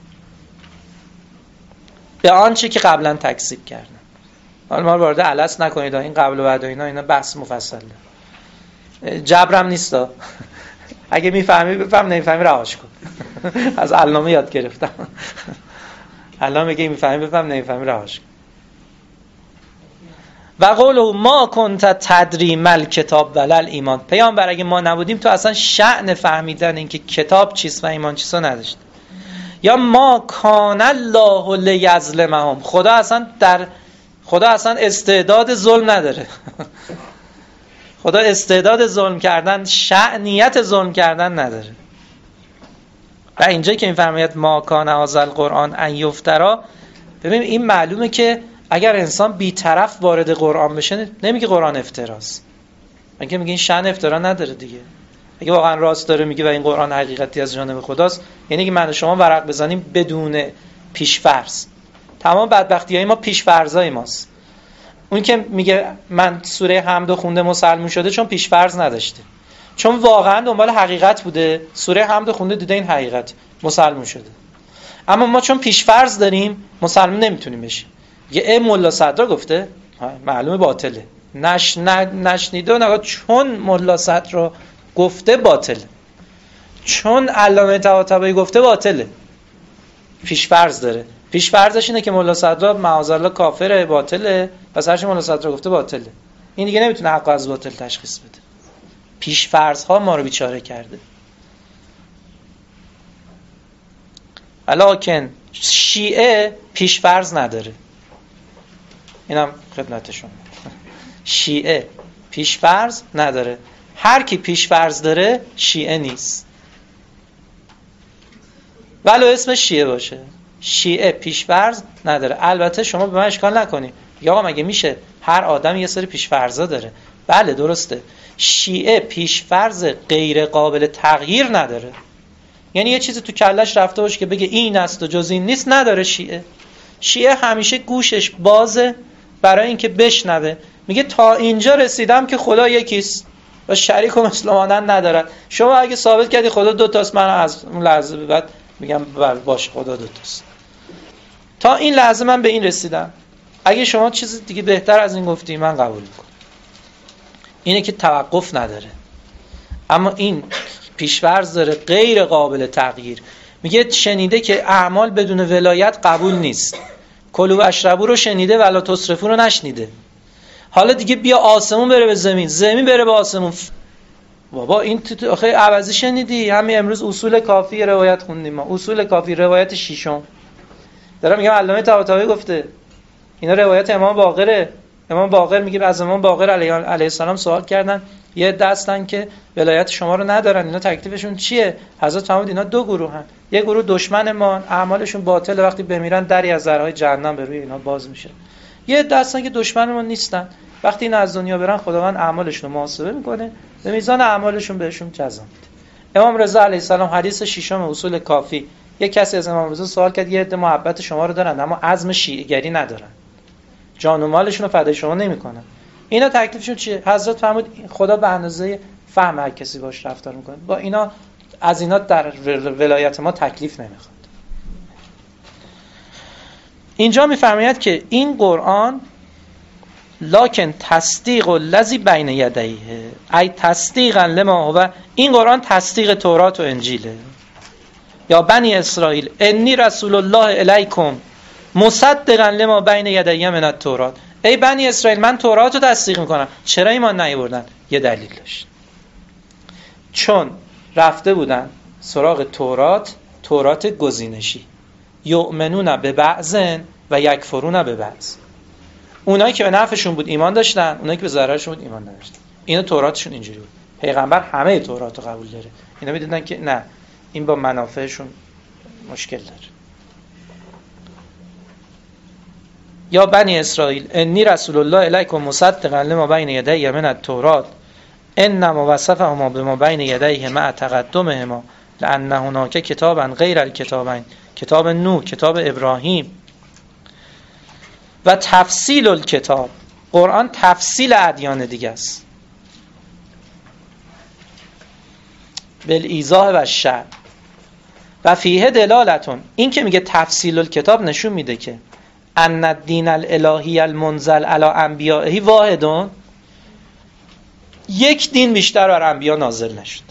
به آنچه که قبلا تکذیب کردن. حالا ما وارد الست نکنید، این قبل و بعد و اینا اینا بحث مفصله، جبرم نیستا. اگه میفهمی بفهم، نمیفهمی رهاش کن. از علامه یاد گرفتم. علامه میگه میفهمی بفهم، نمیفهمی رهاش کن. و قوله ما کنت تدری مل کتاب ولل ایمان. پیامبر اگه ما نبودیم تو اصلا شأن فهمیدن اینکه کتاب چیست و ایمان چیست نداشت. یا ما کان الله لیظلمهم، خدا اصلا در خدا اصلا استعداد ظلم نداره. خدا استعداد ظلم کردن، شأنیت ظلم کردن نداره. و اینجا که این فرمایت ما کان هذا القرآن ان یفترا، ببین این معلومه که اگر انسان بی‌طرف وارد قرآن بشه نمیگه قرآن افتراست، میگه میگه این شأن افترا نداره دیگه. اگه واقعا راست داره میگه و این قرآن حقیقتی از جانب خداست، یعنی که من و شما ورق بزنیم بدون پیش‌فرض. تمام بدبختیای ما پیش‌فرضای ماست. اون که میگه من سوره حمد خونده مسلمون شده چون پیش‌فرض نداشته، چون واقعا دنبال حقیقت بوده، سوره حمد خونده دیده این حقیقت مسلمون شده. اما ما چون پیش‌فرض داریم مسلمون نمیتونیم بشیم. یه ای ملا صدرا گفته معلومه باطله، نش نشنیده و نگاه، چون ملا صدرا گفته باطله، چون علامه طباطبایی گفته باطله. پیش‌فرض داره، پیش‌فرضش اینه که ملا صدرا معاذالله کافره، باطله، پس هرچی ملا صدرا گفته باطله. این دیگه نمیتونه حق از باطل تشخیص بده. پیش‌فرض ها ما رو بیچاره کرده. ولیکن شیعه پیش‌فرض نداره. اینم خدمتشون. شیعه پیش‌فرض نداره. هر کی پیش‌فرض داره شیعه نیست. ولو اسم شیعه باشه. شیعه پیش‌فرض نداره. البته شما به من اشکال نکنید. یا آقا مگه میشه هر آدم یه سری پیش‌فرضا داره؟ بله درسته. شیعه پیش‌فرض غیر قابل تغییر نداره. یعنی یه چیزی تو کلش رفته باشه که بگه این است و جز این نیست، نداره شیعه. شیعه همیشه گوشش بازه برای اینکه بشنوه. میگه تا اینجا رسیدم که خدا یکیست و شریک و مثل مانند ندارد. شما اگه ثابت کردی خدا دو تاست، من از اون لحظه به بعد میگم بله باشه خدا دو تاست. تا این لحظه من به این رسیدم. اگه شما چیز دیگه بهتر از این گفتی من قبول میکنم. اینه که توقف نداره. اما این پیش‌فرض داره غیر قابل تغییر. میگه شنیده که اعمال بدون ولایت قبول نیست. کلوا و اشربوا رو شنیده ولا تصرفوا رو نشنیده. حالا دیگه بیا آسمون بره به زمین، زمین بره به آسمون. بابا این تو آخه عوضی شنیدی؟ همین امروز اصول کافی روایت خوندیم ما. اصول کافی روایت ششم. دارم میگم علامه طباطبایی گفته. اینا روایت امام باقره. امام باقر میگه از امام باقر علیه علیه السلام سوال کردن، یه دستن که ولایت شما رو ندارن، اینا تکلیفشون چیه؟ حضرت فرمود اینا دو گروه هن. یه گروه دشمن ما، اعمالشون باطله، وقتی بمیرن دری از درهای جهنم به روی اینا باز میشه. یه دستن که دشمن ما نیستن، وقتی اینا از دنیا برن خداوند اعمالشون رو محاسبه میکنه، به میزان اعمالشون بهشون جزا میده. امام رضا علیه السلام حدیث ششم اصول کافی، یه کسی از امام رضا سوال کرد یه عده محبت شما رو دارن اما عزم شیعه گری ندارن، جان و مالشون رو فدای شما نمیکنن، اینا تکلیفشون چیه؟ حضرت فرمود خدا به اندازه فهم هر کسی باش رفتار میکنه، با اینا از اینا در ولایت ما تکلیف نمیخواد. اینجا میفرماید که این قرآن لکن تصدیق الذی بین یدیه، ای تصدیقا لما هو، این قرآن تصدیق تورات و انجیله. یا بنی اسرائیل انی رسول الله الیکم مصدقا لما بین یدیه من التورات، ای بنی اسرائیل من تورات رو تصدیق میکنم. چرا ایمان نیاوردن؟ یه دلیل داشت، چون رفته بودن سراغ تورات، تورات گزینشی، یؤمنون به بعض و یکفرون به بعض. اونایی که به نفعشون بود ایمان داشتن، اونایی که به ضررشون بود ایمان نداشتن. اینا توراتشون اینجوری بود. پیغمبر همه تورات رو قبول داره، اینا میدونن که نه، این با منافعشون مشکل داره. یا بنی اسرائیل انی رسول الله الیکم مصدقا لما بین یدیه من التورات انما وصفهما بما بین یدیه مع تقدمهما لان هناک کتابا غیر الکتابین، کتاب نوح، کتاب ابراهیم. و تفصیل الکتاب، قرآن تفصیل ادیان دیگه است، بالایضاح و الشرح. و فیه دلالتون، این که میگه تفصیل الکتاب نشون میده که ان الدین الالهی المنزل علی انبیائه واحدون، یک دین بیشتر بر انبیا نازل نشد.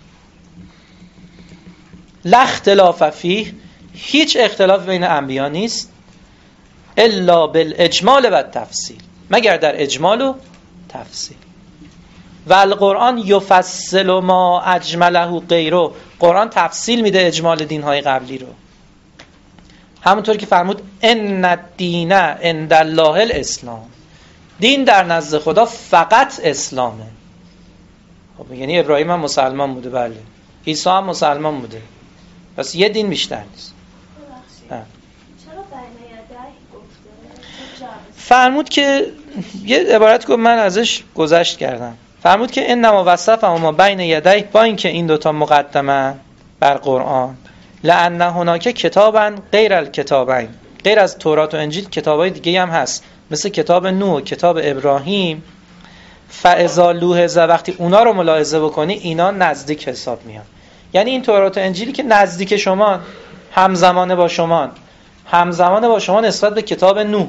لا اختلاف فیه، هیچ اختلاف بین انبیا نیست، الا بالاجمال و التفصیل، مگر در اجمال و تفصیل. و القرآن یفصل ما اجمله غیره، قرآن تفصیل میده اجمال دینهای قبلی رو. همونطور که فرمود ان الدین عند الله الاسلام، دین در نزد خدا فقط اسلامه. خب یعنی ابراهیم هم مسلمان بوده، بله، عیسی هم مسلمان بوده، پس یه دین بیشتر نیست. چرا بین یدی گفته؟ فرمود که یه عبارت گفت من ازش گذشت کردم، فرمود که انما وصف اما بین یدی، با اینکه این دوتا مقدمه بر قرآن، لأن هناک کتابا غیر الکتابین، غیر از تورات و انجیل کتابای دیگه هم هست، مثل کتاب نوح و کتاب ابراهیم. فاذا لوحظ، وقتی اونا رو ملاحظه بکنی اینا نزدیک حساب میان. یعنی این تورات و انجیلی که نزدیک شما، همزمانه با شما، همزمانه با شما نسبت به کتاب نوح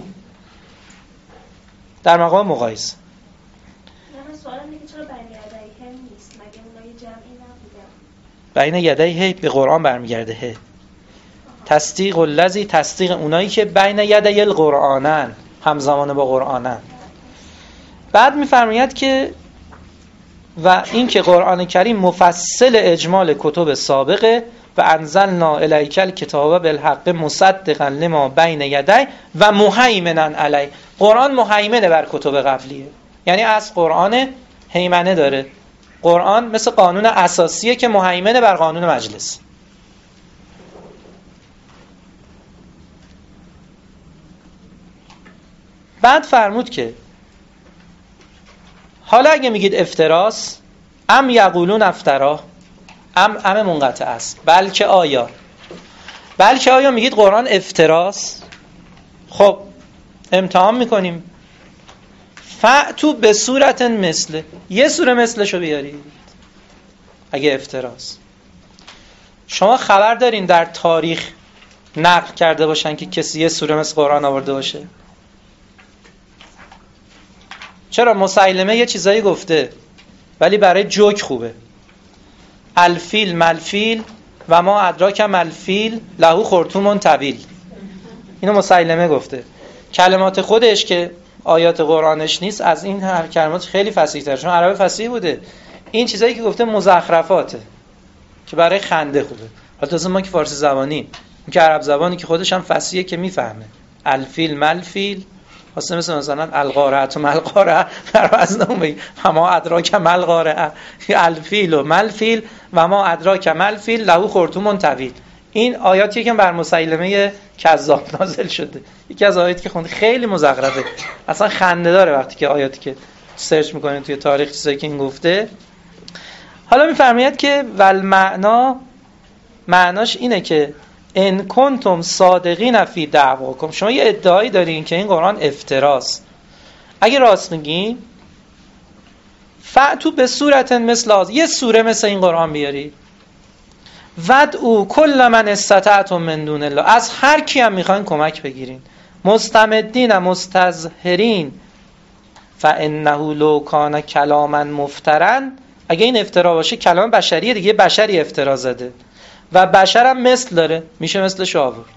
در مقام مقایسه. من سوالم اینه که چرا بین یدیه نیست؟ مگه اونها یه جمعی نبودن؟ بین یدیه به قرآن برمیگرده. هه تصدیق الذی، تصدیق اونایی که بین یدی القرآنن، همزمانه با قرآنن. بعد می‌فرماید که و این که قرآن کریم مفصل اجمال کتب سابقه و انزلنا الیک الکتاب بالحق مصدقا لما بین یدی و مهیمنا علی، قرآن مهیمنه بر کتب قبلیه، یعنی از قرآن هیمنه داره. قرآن مثل قانون اساسیه که مهیمنه بر قانون مجلس. بعد فرمود که حالا اگه میگید افتراس، ام یقولون افترا، ام ام منقطع است، بلکه آیا، بلکه آیا میگید قرآن افتراس، خب امتحان میکنیم. فأتو به صورت مثل، یه سوره مثلشو بیارید اگه افتراس. شما خبر دارین در تاریخ نقل کرده باشن که کسی یه سوره مثل قرآن آورده باشه؟ چرا؟ مسیلمه یه چیزایی گفته ولی برای جوک خوبه. الفیل ملفیل و ما ادراک ملفیل له خرطوم طویل، اینو مسیلمه گفته. کلمات خودش که آیات قرآنش نیست از این هر کلمات خیلی فصیح‌تر، چون عرب فصیح بوده. این چیزایی که گفته مزخرفاته که برای خنده خوبه. حالا تازه ما که فارسی زبانی، این که عرب زبانی که خودش هم فصیحه که میفهمه. الفیل ملفیل واسه مثل مثلا القارعه و ملقارعه در وزن اون بگی ما ادراک ملقارعه، الفیل و ملفیل و ما ادراک ملفیل له خرطوم طویل. این آیاتی که بر مسیلمه کذاب نازل شده، یکی از آیاتی که خوند خیلی مزخرفه، اصلا خنده داره وقتی که آیاتی که سرچ میکنید توی تاریخ چیزایی که این گفته. حالا میفرماید که ول معنا، معناش اینه که ان کنتم صادقین فی دعواکم، شما یه ادعایی دارین که این قرآن افتراست، اگه راست میگین فأتو به صورت مثل هذا، یه سوره مثل این قرآن بیارید. ودعوا کل من استطعتم من دون الله، از هر کی هم میخواین کمک بگیرین. مستمدین مستظهرین فانه لو کان کلاما مفترا، اگه این افترا باشه کلام بشریه دیگه، بشری افترا زده و بشر هم مثل داره، میشه مثل شاور.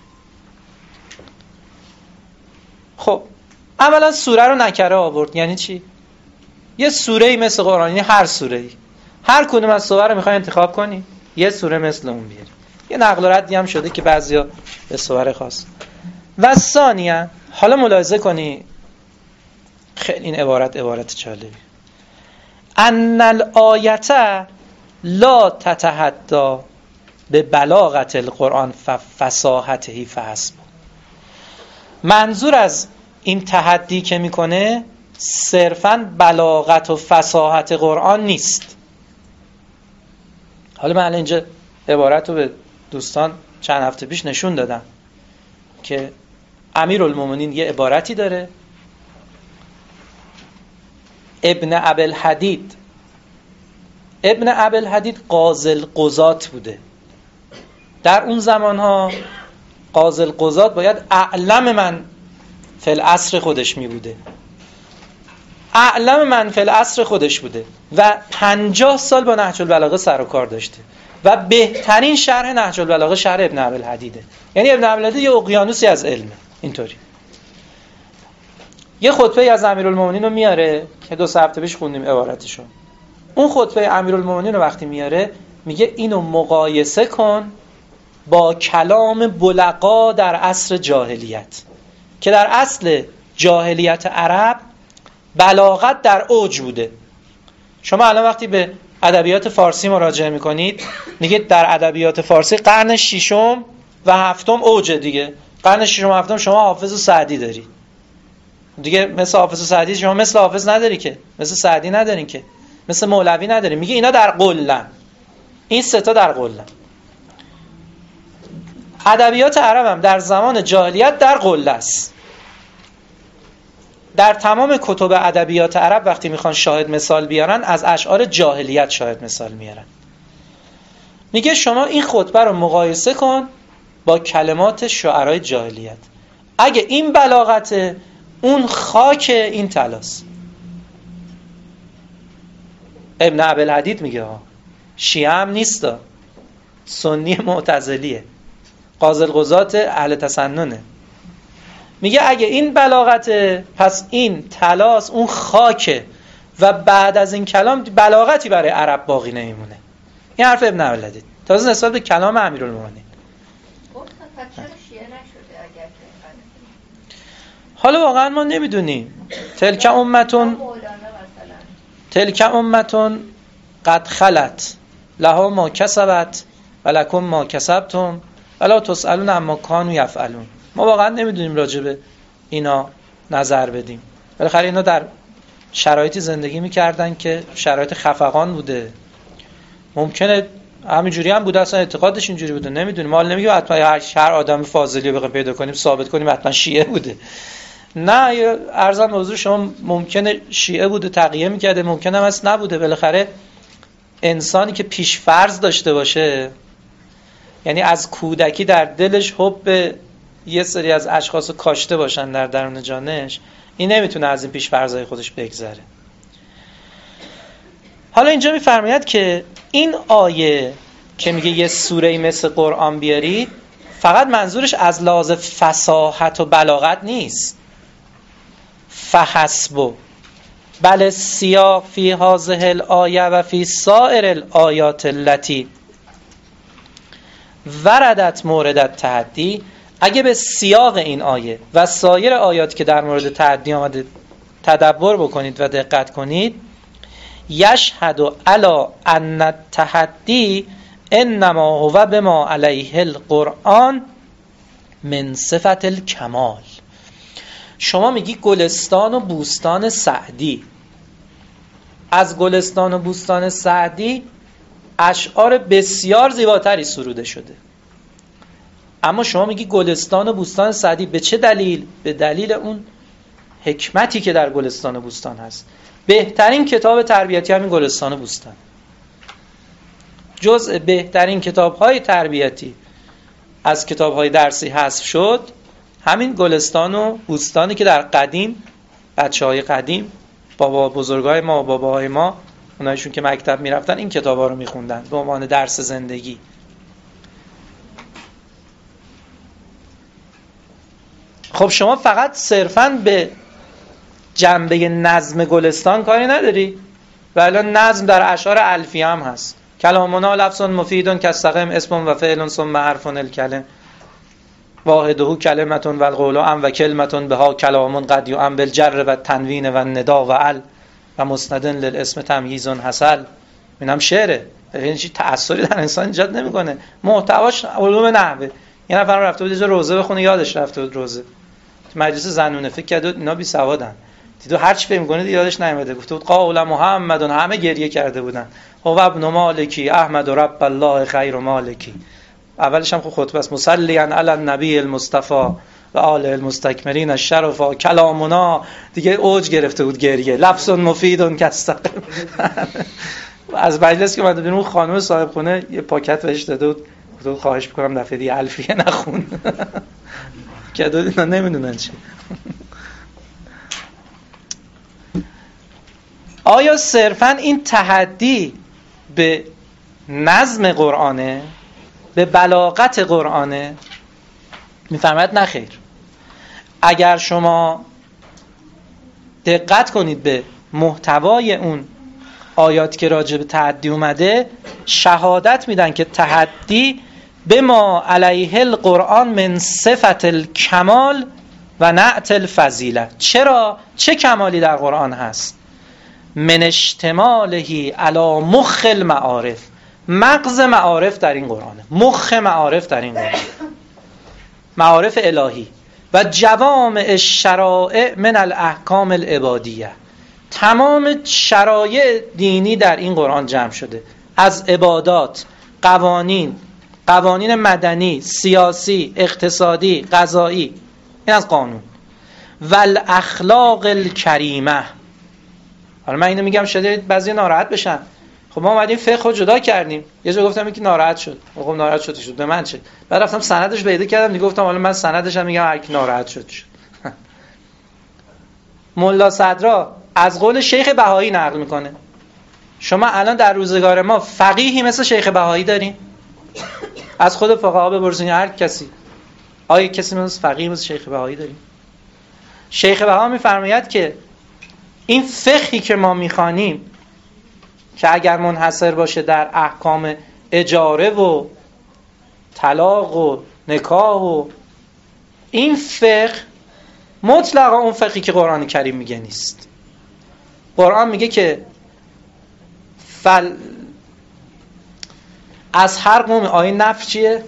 خب اولا سوره رو نکره آورد، یعنی چی؟ یه سوره‌ای مثل قرآن، یعنی هر سوره‌ای، هر کدوم از سوره رو میخوای انتخاب کنی یه سوره مثل اون بیاری. یه نقل و ردی هم شده که بعضیا به سوره خاص. و ثانیاً حالا ملاحظه کنی، خیلی این عبارت عبارت جالبی، ان الآیه لا تتحدى به بلاغت القرآن فصاحته فحسب. منظور از این تحدی که میکنه صرفاً بلاغت و فصاحت قرآن نیست. حالا من اینجا عبارت رو به دوستان چند هفته پیش نشون دادم که امیرالمومنین یه عبارتی داره، ابن ابوالحدید ابن ابوالحدید قاضی القضات بوده. در اون زمانها قاضی القضات باید اعلم من فی العصر خودش می بوده، اعلم من فی العصر خودش بوده و پنجاه سال با نهج البلاغه سر و کار داشته و بهترین شرح نهج البلاغه شرح ابن ابوالحدیده. یعنی ابن ابوالحدید یه اقیانوسی از علمه. اینطوری یه خطبه از امیرالمومنین رو میاره که دو سه هفته پیش خوندیم عبارتشو. اون خطبه امیرالمومنین رو وقتی میاره میگه اینو مقایسه کن با کلام بلغا در عصر جاهلیت، که در اصل جاهلیت عرب بلاغت در اوج بوده. شما الان وقتی به ادبیات فارسی مراجعه میکنید میگید در ادبیات فارسی قرن ششم و هفتم اوج دیگه. قرن ششم و هفتم شما حافظ و سعدی داری دیگه، مثل حافظ و سعدی شما مثل حافظ نداری که، مثل سعدی ندارین که، مثل مولوی نداری. میگه اینا در قلن، این سه تا در قلن. ادبیات عرب هم در زمان جاهلیت در قله است. در تمام کتب ادبیات عرب وقتی میخوان شاهد مثال بیارن از اشعار جاهلیت شاهد مثال میارن. میگه شما این خطبه رو مقایسه کن با کلمات شعرای جاهلیت. اگه این بلاغت، اون خاک این طلاست. ابن ابوالحدید میگه ها، شیعه هم نیستا، سنی معتزلیه، قاضی القضات اهل تسننه. میگه اگه این بلاغته پس این طلاست، اون خاکه و بعد از این کلام بلاغتی برای عرب باقی نمیمونه. این حرف ابن ابوالحدید تازه نسبت به کلام امیرالمومنین. حالا واقعا ما نمیدونیم. تلک امتون تلک امتون قد خلت لها ما کسبت و لکم ما کسبتم ولا تسألون عما کانوا یفعلون. ما واقعا نمیدونیم راجع به اینا نظر بدیم. بالاخره اینا در شرایطی زندگی میکردن که شرایط خفقان بوده. ممکنه همینجوری هم بوده، اصلا اعتقادش اینجوری بوده، نمیدونیم. ما نمیگیم حتما هر آدم فاضلی رو بخوایم پیدا کنیم ثابت کنیم حتما شیعه بوده. نه، ارزم به حضور شما ممکنه شیعه بوده تقیه میکرده، ممکنه هم اصلا نبوده. بالاخره انسانی که پیش فرض داشته باشه، یعنی از کودکی در دلش حب یه سری از اشخاص کاشته باشن در درون جانش، این نمیتونه از این پیش فرضای خودش بگذره. حالا اینجا میفرماید که این آیه که میگه یه سوره مثل قرآن بیارید، فقط منظورش از لحاظ فصاحت و بلاغت نیست. فحسبو بل سیاق فی هذه الآیه و فی سایر الآیات التي وردت مورد تحدی. اگه به سیاق این آیه و سایر آیات که در مورد تحدی آمده تدبر بکنید و دقت کنید، یشهد علی ان التحدی انما هو بما علیه القرآن من صفت الکمال. شما میگی گلستان و بوستان سعدی، از گلستان و بوستان سعدی اشعار بسیار زیباتری سروده شده، اما شما میگی گلستان و بوستان سعدی. به چه دلیل؟ به دلیل اون حکمتی که در گلستان و بوستان هست. بهترین کتاب تربیتی همین گلستان و بوستان، جزء بهترین کتاب‌های تربیتی از کتاب‌های درسی حذف شد همین گلستان و بوستانی که در قدیم بچه‌های قدیم بابا بزرگای ما و باباهای ما، اونایشون که مکتب میرفتن این کتابا رو میخوندن به عنوان درس زندگی. خب شما فقط صرفاً به جنبه نظم گلستان کاری نداری؟ و الان نظم در اشعار الفیه هم هست. کلامنا لفظ مفیدون کاستقیم اسم و فعل ثم حرف الکلم واحده کلمتون و القول ام و کلمتون بها کلامون قد یعم بالجر و تنوین و ندا و ال و مسندن للاسم تمییز حصل. اینم شعره، یعنی چی تأثیری در انسان ایجاد نمیکنه. محتواش علوم نحوه. یه نفر رفته بود یه روزه بخونه یادش رفته بود روزه، مجلس زنونه فکر کرد اینا بی سوادن، دیدو هر چی فهم کنه یادش نمیاد. گفته بود قول محمدون، همه گریه کرده بودن. هو ابن مالکی احمد رب الله خیر مالکی. اولش هم خطبه است، مصلیاً علی النبی المصطفى و آله المستکملین الشرفا. کلامنا دیگه اوج گرفته بود گریه. لفظ مفیدون کاستقیم. از مجلس که اومد بیرون خانم صاحب خونه یه پاکت بهش داده بود، گفت خواهش می‌کنم دفعه دیگه الفیه نخون. که دو اینا نمیدونن چی. آیا صرفاً این تحدی به نظم قرآنه، به بلاغت قرآنه؟ میفرماید نه خیر. اگر شما دقت کنید به محتوای اون آیات که راجع به تحدی اومده، شهادت میدن که تحدی به ما علیه القرآن من صفت الکمال و نعت الفضیله. چرا؟ چه کمالی در قرآن هست؟ من اشتمالهی علی مخ المعارف، مغز معارف در این قرآنه، مخ معارف در این قرآن، معارف الهی و جوامع الشرائع من الاحکام العبادیه. تمام شرایع دینی در این قرآن جمع شده، از عبادات، قوانین، قوانین مدنی، سیاسی، اقتصادی، قضایی، این از قانون، و الاخلاق الکریمه. حالا من اینو میگم شده بعضی ناراحت بشن. خب ما اومدیم فقه رو جدا کردیم، یه جا گفتم که ناراحت شد، خب ناراحت شد شد به من چه؟ بعد رفتم سندش پیدا کردم، دیگه گفتم حالا من سندش هم میگم هر کی ناراحت شد شد. ملا صدرا از قول شیخ بهایی نقل میکنه. شما الان در روزگار ما فقیهی مثل شیخ بهایی دارین؟ از خود فقها بپرسین، هر کسی، آیا کسی مثل فقیه مثل شیخ بهایی دارین؟ شیخ بها میفرماید که این فقهی که ما میخوانیم که اگر منحصر باشه در احکام اجاره و طلاق و نکاح و این فقه، مطلقا اون فقهی که قرآن کریم میگه نیست. قرآن میگه که فل از هر قوم، آیه نفی چیه؟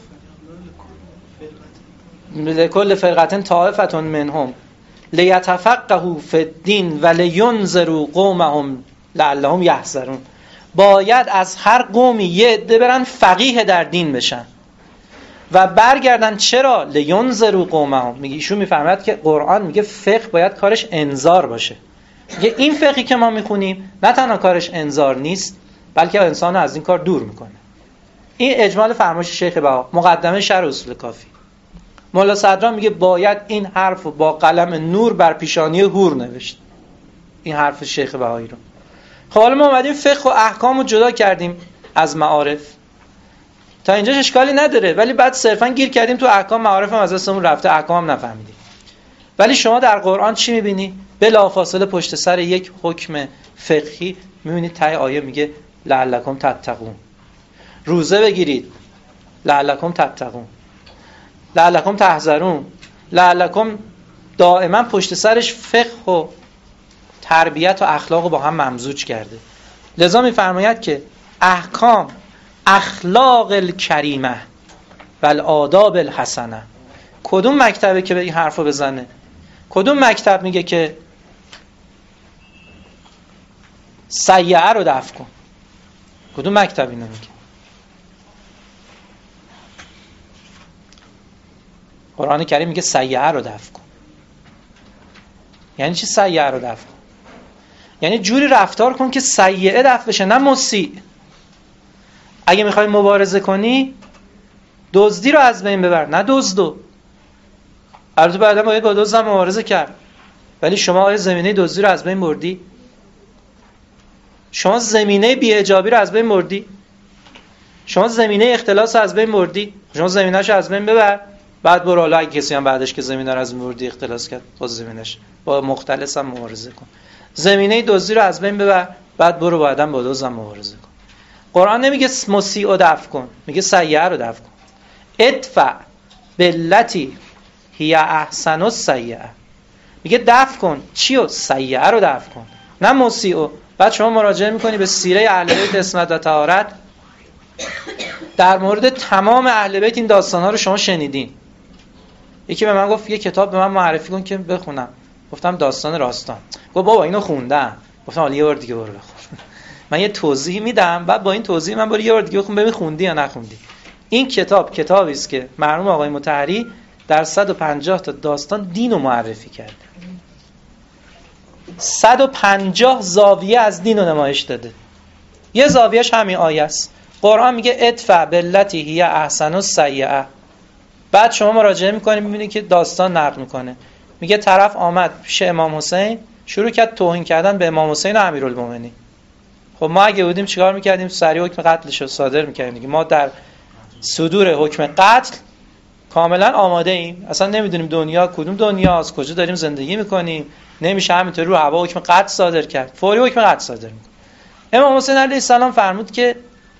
لکل فرقة طائفة منهم لیتفقهوا فی الدین و لینذروا قومهم لعلهم یحذرون. باید از هر قومی یه عده برن فقیه در دین بشن و برگردن. چرا؟ لینذروا قومهم. میگه ایشون میفهمد که قرآن میگه فقه باید کارش انذار باشه. میگه این فقهی که ما میخونیم نه تنها کارش انذار نیست، بلکه انسان از این کار دور میکنه. این اجمال فرمایش شیخ بها، مقدمه شرح اصول کافی. مولا صدرا میگه باید این حرف رو با قلم نور بر پیشانی هور نوشت، این حرف شیخ بهایی رو. خب حالا ما اومدیم فقه و احکام رو جدا کردیم از معارف، تا اینجاش اشکالی نداره، ولی بعد صرفا گیر کردیم تو احکام، معارف هم از دستمون رفته، احکام هم نفهمیدیم. ولی شما در قرآن چی میبینی؟ بلافاصله پشت سر یک حکم فقهی میبینید ته آیه میگه لعلکم تتقون، روزه بگیرید، لعلکم تتقون، لعلکم تحذرون، لعلکم، دائما پشت سرش فقه و تربیت و اخلاق رو با هم ممزوج کرده. لذا میفرماید که احکام اخلاق الکریمه و الآداب الحسنه. کدوم مکتبه که به این حرف رو بزنه؟ کدوم مکتب میگه که سیئه رو دفع کن؟ کدوم مکتب اینو میگه؟ قرآن کریم میگه سیئه رو دفع کن. یعنی چی سیئه رو دفع کن؟ یعنی جوری رفتار کن که سیئه دفع بشه، نه مسیء. اگه میخوای مبارزه کنی دزدی رو از بین ببر، نه دزدو. البته بعدا باید با دزد مبارزه کرد، ولی شما آیا زمینه دزدی رو از بین بردی؟ شما زمینه بی‌حجابی رو از بین بردی؟ شما زمینه اختلاس رو از بین بردی؟ شما زمینه‌اش رو از بین ببر، بعد برو. حالا اگه کسی هم بعدش که زمینه رو از بین بردی اختلاس کرد، خود زمینش با مختلس هم مبارزه کن. زمینه دزدی رو از بین ببر، بعد برو بعداً با دزد هم مبارزه کن. قرآن نمیگه مسیء رو دفع کن، میگه سیئه رو دفع کن. ادفع باللتی هی احسن السیئه. میگه دفع کن چیو؟ سیئه رو دفع کن، نه مسیء. بعد شما مراجعه میکنی به سیره اهل بیت عصمت و طهارت، در مورد تمام اهل بیت این داستان‌ها رو شما شنیدین. یکی به من گفت یه کتاب به من معرفی کن که بخونم. گفتم داستان راستان. گفت بابا اینو خوندم. گفتم حالا یه بار دیگه برو بخون. من یه توضیح میدم، بعد با این توضیح من برو یه بار دیگه بخون ببین خوندی یا نخوندی. این کتاب کتابی است که مرحوم آقای مطهری در صد و پنجاه تا داستان دین رو معرفی کرده. صد و پنجاه زاویه از دین رو نمایش داده. یه زاویهش همین آیه است. قرآن میگه ادفع باللتی هی احسن السیئه. بعد شما مراجعه میکنید میبینید که داستان نقل میکنه. میگه طرف آمد پیش امام حسین، شروع کرد توهین کردن به امام حسین و امیرالمومنین. خب ما اگه بودیم چیکار میکردیم؟ سریع حکم قتلش رو صادر میکردیم دیگه. ما در صدور حکم قتل کاملا آماده ایم، اصلا نمیدونیم دنیا کدوم دنیاست، کجا داریم زندگی میکنیم، نمیشه همینطوری رو هوا حکم قطع صادر کرد، فوری حکم قطع صادر میکنه. امام حسین علیه السلام فرمود که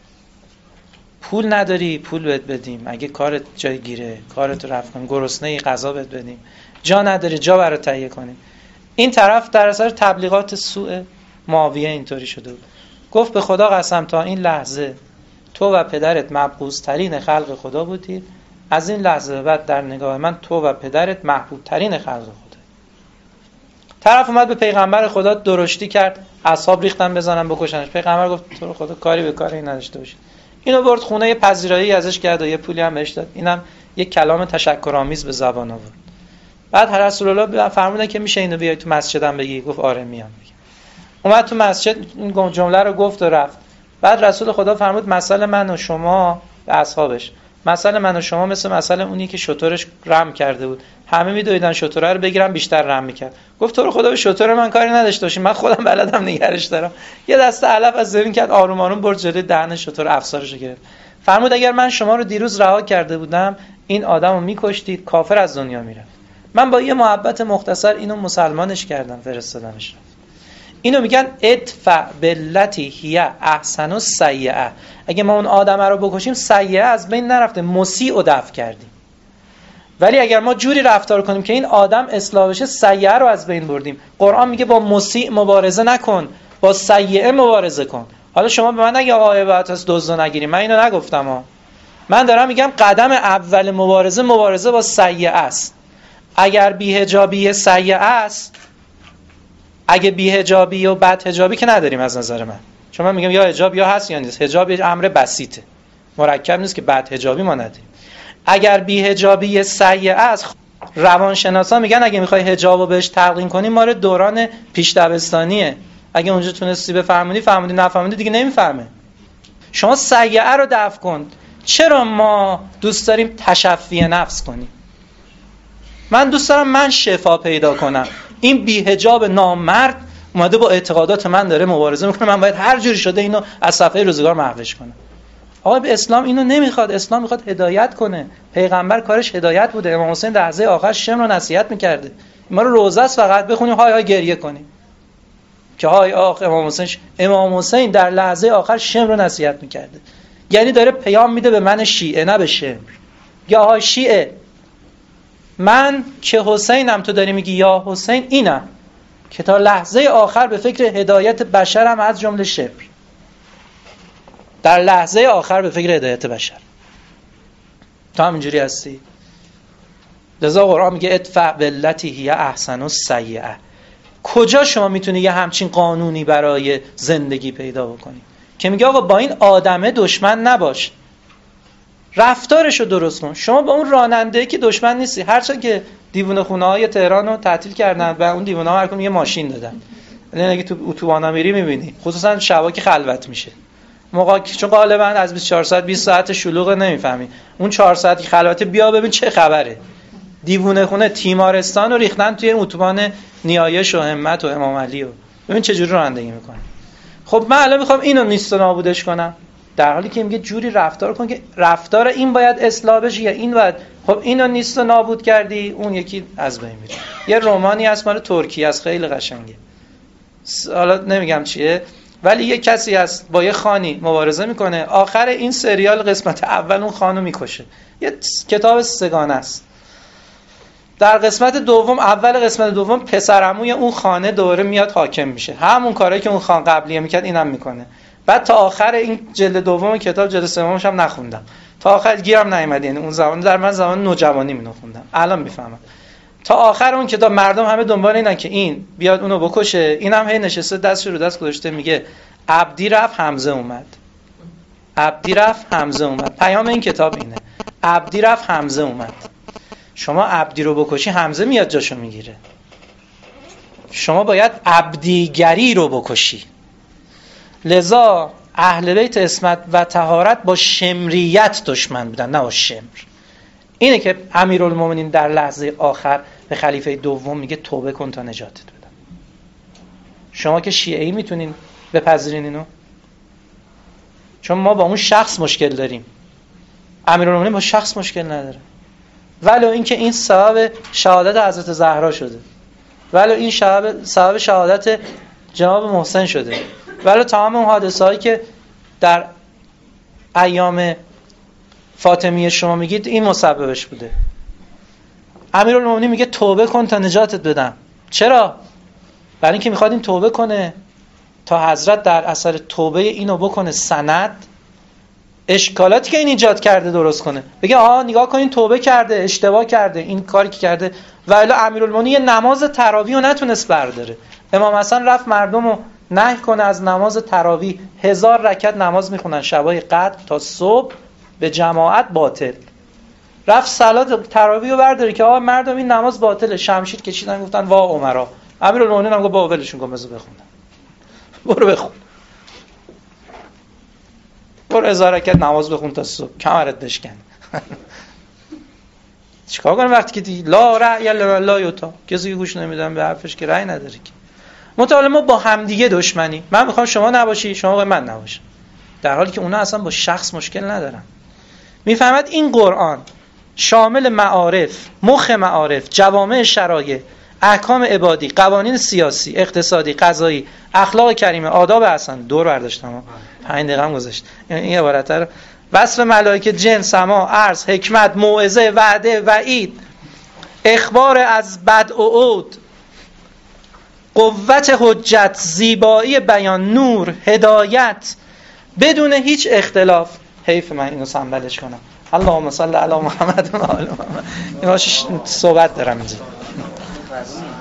پول نداری پول بهت بدیم، اگه کارت جای گیره کارت رو رفع کنیم، گرسنه‌ای غذا بهت بدیم، جا نداری جا برات تهیه کنیم. این طرف در اثر تبلیغات سوء معاویه اینطوری شده بود. گفت به خدا قسم تا این لحظه تو و پدرت مبغوض ترین خلق خدا بودید، از این لحظه به بعد در نگاه من تو و پدرت محبوب ترین خلق خدا. طرف اومد به پیغمبر خدا درشتی کرد، اصحاب ریختن بزنن بکشنش. پیغمبر گفت تو رو خدا کاری به کاری نداشته باشید. اینو برد خونه، یه پذیرایی ازش کرد و یه پولی هم بهش داد. اینم یک کلام تشکرآمیز به زبان آورد. بعد هر رسول الله فرمودن که میشه اینو بیای تو مسجدم بگی. گفت آره میام بگم. اومد تو مسجد این جمله رو گفت و رفت. بعد رسول خدا فرمود مثل من و شما به اصحابش، مثل من و شما مثل مثل اونی که شترش رم کرده بود، همه میدویدن شتره رو بگیرن بیشتر رم میکرد. گفت تو رو خدا به شتر من کاری نداشته باشی، من خودم بلدم نگرش دارم. یه دسته علف از زمین کرد، آروم آروم برد جلوی دهن شتر، افسارش رو گرفت. فرمود اگر من شما رو دیروز رها کرده بودم این آدمو میکشتید، کافر از دنیا میرفت. من با یه محبت مختصر اینو مسلمانش کردم، فرستادمش. اینو میگن ادفع باللتی هی احسن السیئه. اگه ما اون آدم رو بکشیم سیئه از بین نرفته، مسیء رو دفع کردیم. ولی اگر ما جوری رفتار کنیم که این آدم اصلاح بشه سیئه رو از بین بردیم. قرآن میگه با مسیء مبارزه نکن، با سیئه مبارزه کن. حالا شما به من نگی آقا عبادت از دزد نگیریم، من اینو نگفتم ها. من دارم میگم قدم اول مبارزه مبارزه با سیئه است. اگر بی‌حجابی سیئه است، اگه بی‌حجابی و بدحجابی که نداریم از نظر من، چون من میگم یا حجاب یا هست یا نیست. حجاب یه امر بسیطه، مرکب نیست که بدحجابی ما نداریم. اگر بی‌حجابی سیئه است، روانشناسا میگن اگه میخوای حجابو بهش تلقین کنی مال دوران پیش دبستانیه. اگه اونجا تونستی بفهمونی فهموندی، نفهموندی دیگه نمیفهمه. شما سیئه رو دفع کن. چرا ما دوست داریم تشفی نفس کنیم؟ من دوست دارم من شفا پیدا کنم. این بی‌حجاب نامرد اومده با اعتقادات من داره مبارزه میکنه، من باید هر جوری شده اینو از صفحه روزگار محوش کنم. آقا به اسلام اینو نمیخواد. اسلام میخواد هدایت کنه. پیغمبر کارش هدایت بوده. امام حسین در لحظه آخر شم رو نصیحت میکرده. ما رو روزه است فقط بخونیم های های گریه کنیم که های آخ امام حسین ش... امام حسین در لحظه آخر شم رو نصیحت میکرده. یعنی داره پیام میده به من شیعه، نه به شمر. یا های شیعه، من که حسینم تو داری میگی یا حسین، اینم که تا لحظه آخر به فکر هدایت بشرم، از جمله شبر در لحظه آخر به فکر هدایت بشر. تو همینجوری هستی؟ لذا قرآن میگه ادفع باللتی هی احسن السیئه. کجا شما میتونی یه همچین قانونی برای زندگی پیدا بکنی که میگه آقا با این آدمه دشمن نباش، رفتارشو درست کن. شما با اون راننده‌ای که دشمن نیستی. هرچند که دیوونه خونه‌های تهران رو تعطیل کردن و اون دیوونه‌ها هر کدوم یه ماشین دادن، یعنی اگه تو اتوبانا میری میبینی، خصوصا شبا که خلوت میشه، موقع چون غالبا از بیست و چهار ساعت بیست ساعت شلوغ نمیفهمی، اون چهار ساعتی خلوت بیا ببین چه خبره. دیوونه خونه تیمارستان رو ریختن توی اتوبان نیایش و همت و امام علی و ببین چه جوری رانندگی میکنه. خب من الان میخوام اینو نیست و نابودش کنم، در حالی که میگه جوری رفتار کن که رفتار این باید اصلاح بشه یا این باید. خب اینو نیست و نابود کردی، اون یکی از بین میره. یه رمانی هست مال ترکیه است، خیلی قشنگه، حالا نمیگم چیه، ولی یه کسی هست با یه خانی مبارزه میکنه، آخر این سریال قسمت اول اون خانو میکشه. یه کتاب سگانه است. در قسمت دوم، اول قسمت دوم، پسرعموی اون خانه دوره میاد حاکم میشه، همون کاری که اون خان قبلیه میکرد اینم میکنه. بعد تا آخر این جلد دوم کتاب، جلد سومش هم نخوندم، تا آخر گیرم نیومد. یعنی اون زمان در من زمان نوجوانی می خوندم، الان میفهمم. تا آخر اون کتاب مردم همه دنبال اینن که این بیاد اونو بکشه، اینم هی نشسته دستش رو دست گذاشته میگه عبدی رفت حمزه اومد، عبدی رفت حمزه اومد. پیام این کتاب اینه، عبدی رفت حمزه اومد. شما عبدی رو بکشی حمزه میاد جاشو میگیره. شما باید عبدیگری رو بکشی. لذا اهل بیت عصمت و طهارت با شمریت دشمن بودن، نه با شمر. اینه که امیرالمومنین در لحظه آخر به خلیفه دوم میگه توبه کن تا نجاتت بدم. شما که شیعه‌ای میتونین بپذیرین اینو؟ چون ما با اون شخص مشکل داریم، امیرالمومنین با شخص مشکل نداره. ولو اینکه این سبب شهادت حضرت زهرا شده، ولو این سبب سبب شهادت جناب محسن شده، ولو تمام اون حادثه هایی که در ایام فاطمیه شما میگید این مسببش بوده. امیرالمومنین میگه توبه کن تا نجاتت بدم. چرا؟ برای اینکه میخواد این توبه کنه تا حضرت در اثر توبه اینو بکنه سند، اشکالاتی که این ایجاد کرده درست کنه. بگه آها نگاه کن این توبه کرده، اشتباه کرده، این کاری که کرده. و الا امیرالمومنین یه نماز تراویح رو نتونست برداره. امام حسن رفت مردم رو نهی کنه از نماز تراویح. هزار رکعت نماز میخونن شبای قدر تا صبح به جماعت باطل. رفت صلات تراویح رو برداره که آقا مردم این نماز باطله. شمشیر کشیدن گفتن وا عمرا. امیرالمومنین هم گفت با ولشون کن بذار بخونن. برو بخون. برو هزار رکعت نماز بخون تا صبح کمرت بشکن. چیکار کنم وقتی که دی لا رأی الا لا یوتا، کسی که گوش نمیدن به حرفش که رأی نداره که. مطالعه ما با همدیگه دشمنی. من میخوام شما نباشی، شما باید من نباشم، در حالی که اونا اصلا با شخص مشکل ندارن. میفهمد این قرآن شامل معارف، مخ معارف، جوامع شرایع، احکام عبادی، قوانین سیاسی، اقتصادی، قضایی، اخلاق کریمه، آداب حسن. دور برداشتم، پنج دقیقه هم گذشت. این عبارت رو وصف ملائکه، جن، سما، عرض، حکمت، موعظه، وعده، وعید، اخبار از بد و عود، قوت حجت، زیبایی بیان، نور، هدایت، بدون هیچ اختلاف. حیف من اینو سنبلش کنم. اللهم صل علی محمد و آل محمد. اینا صحبت دارم اینجا.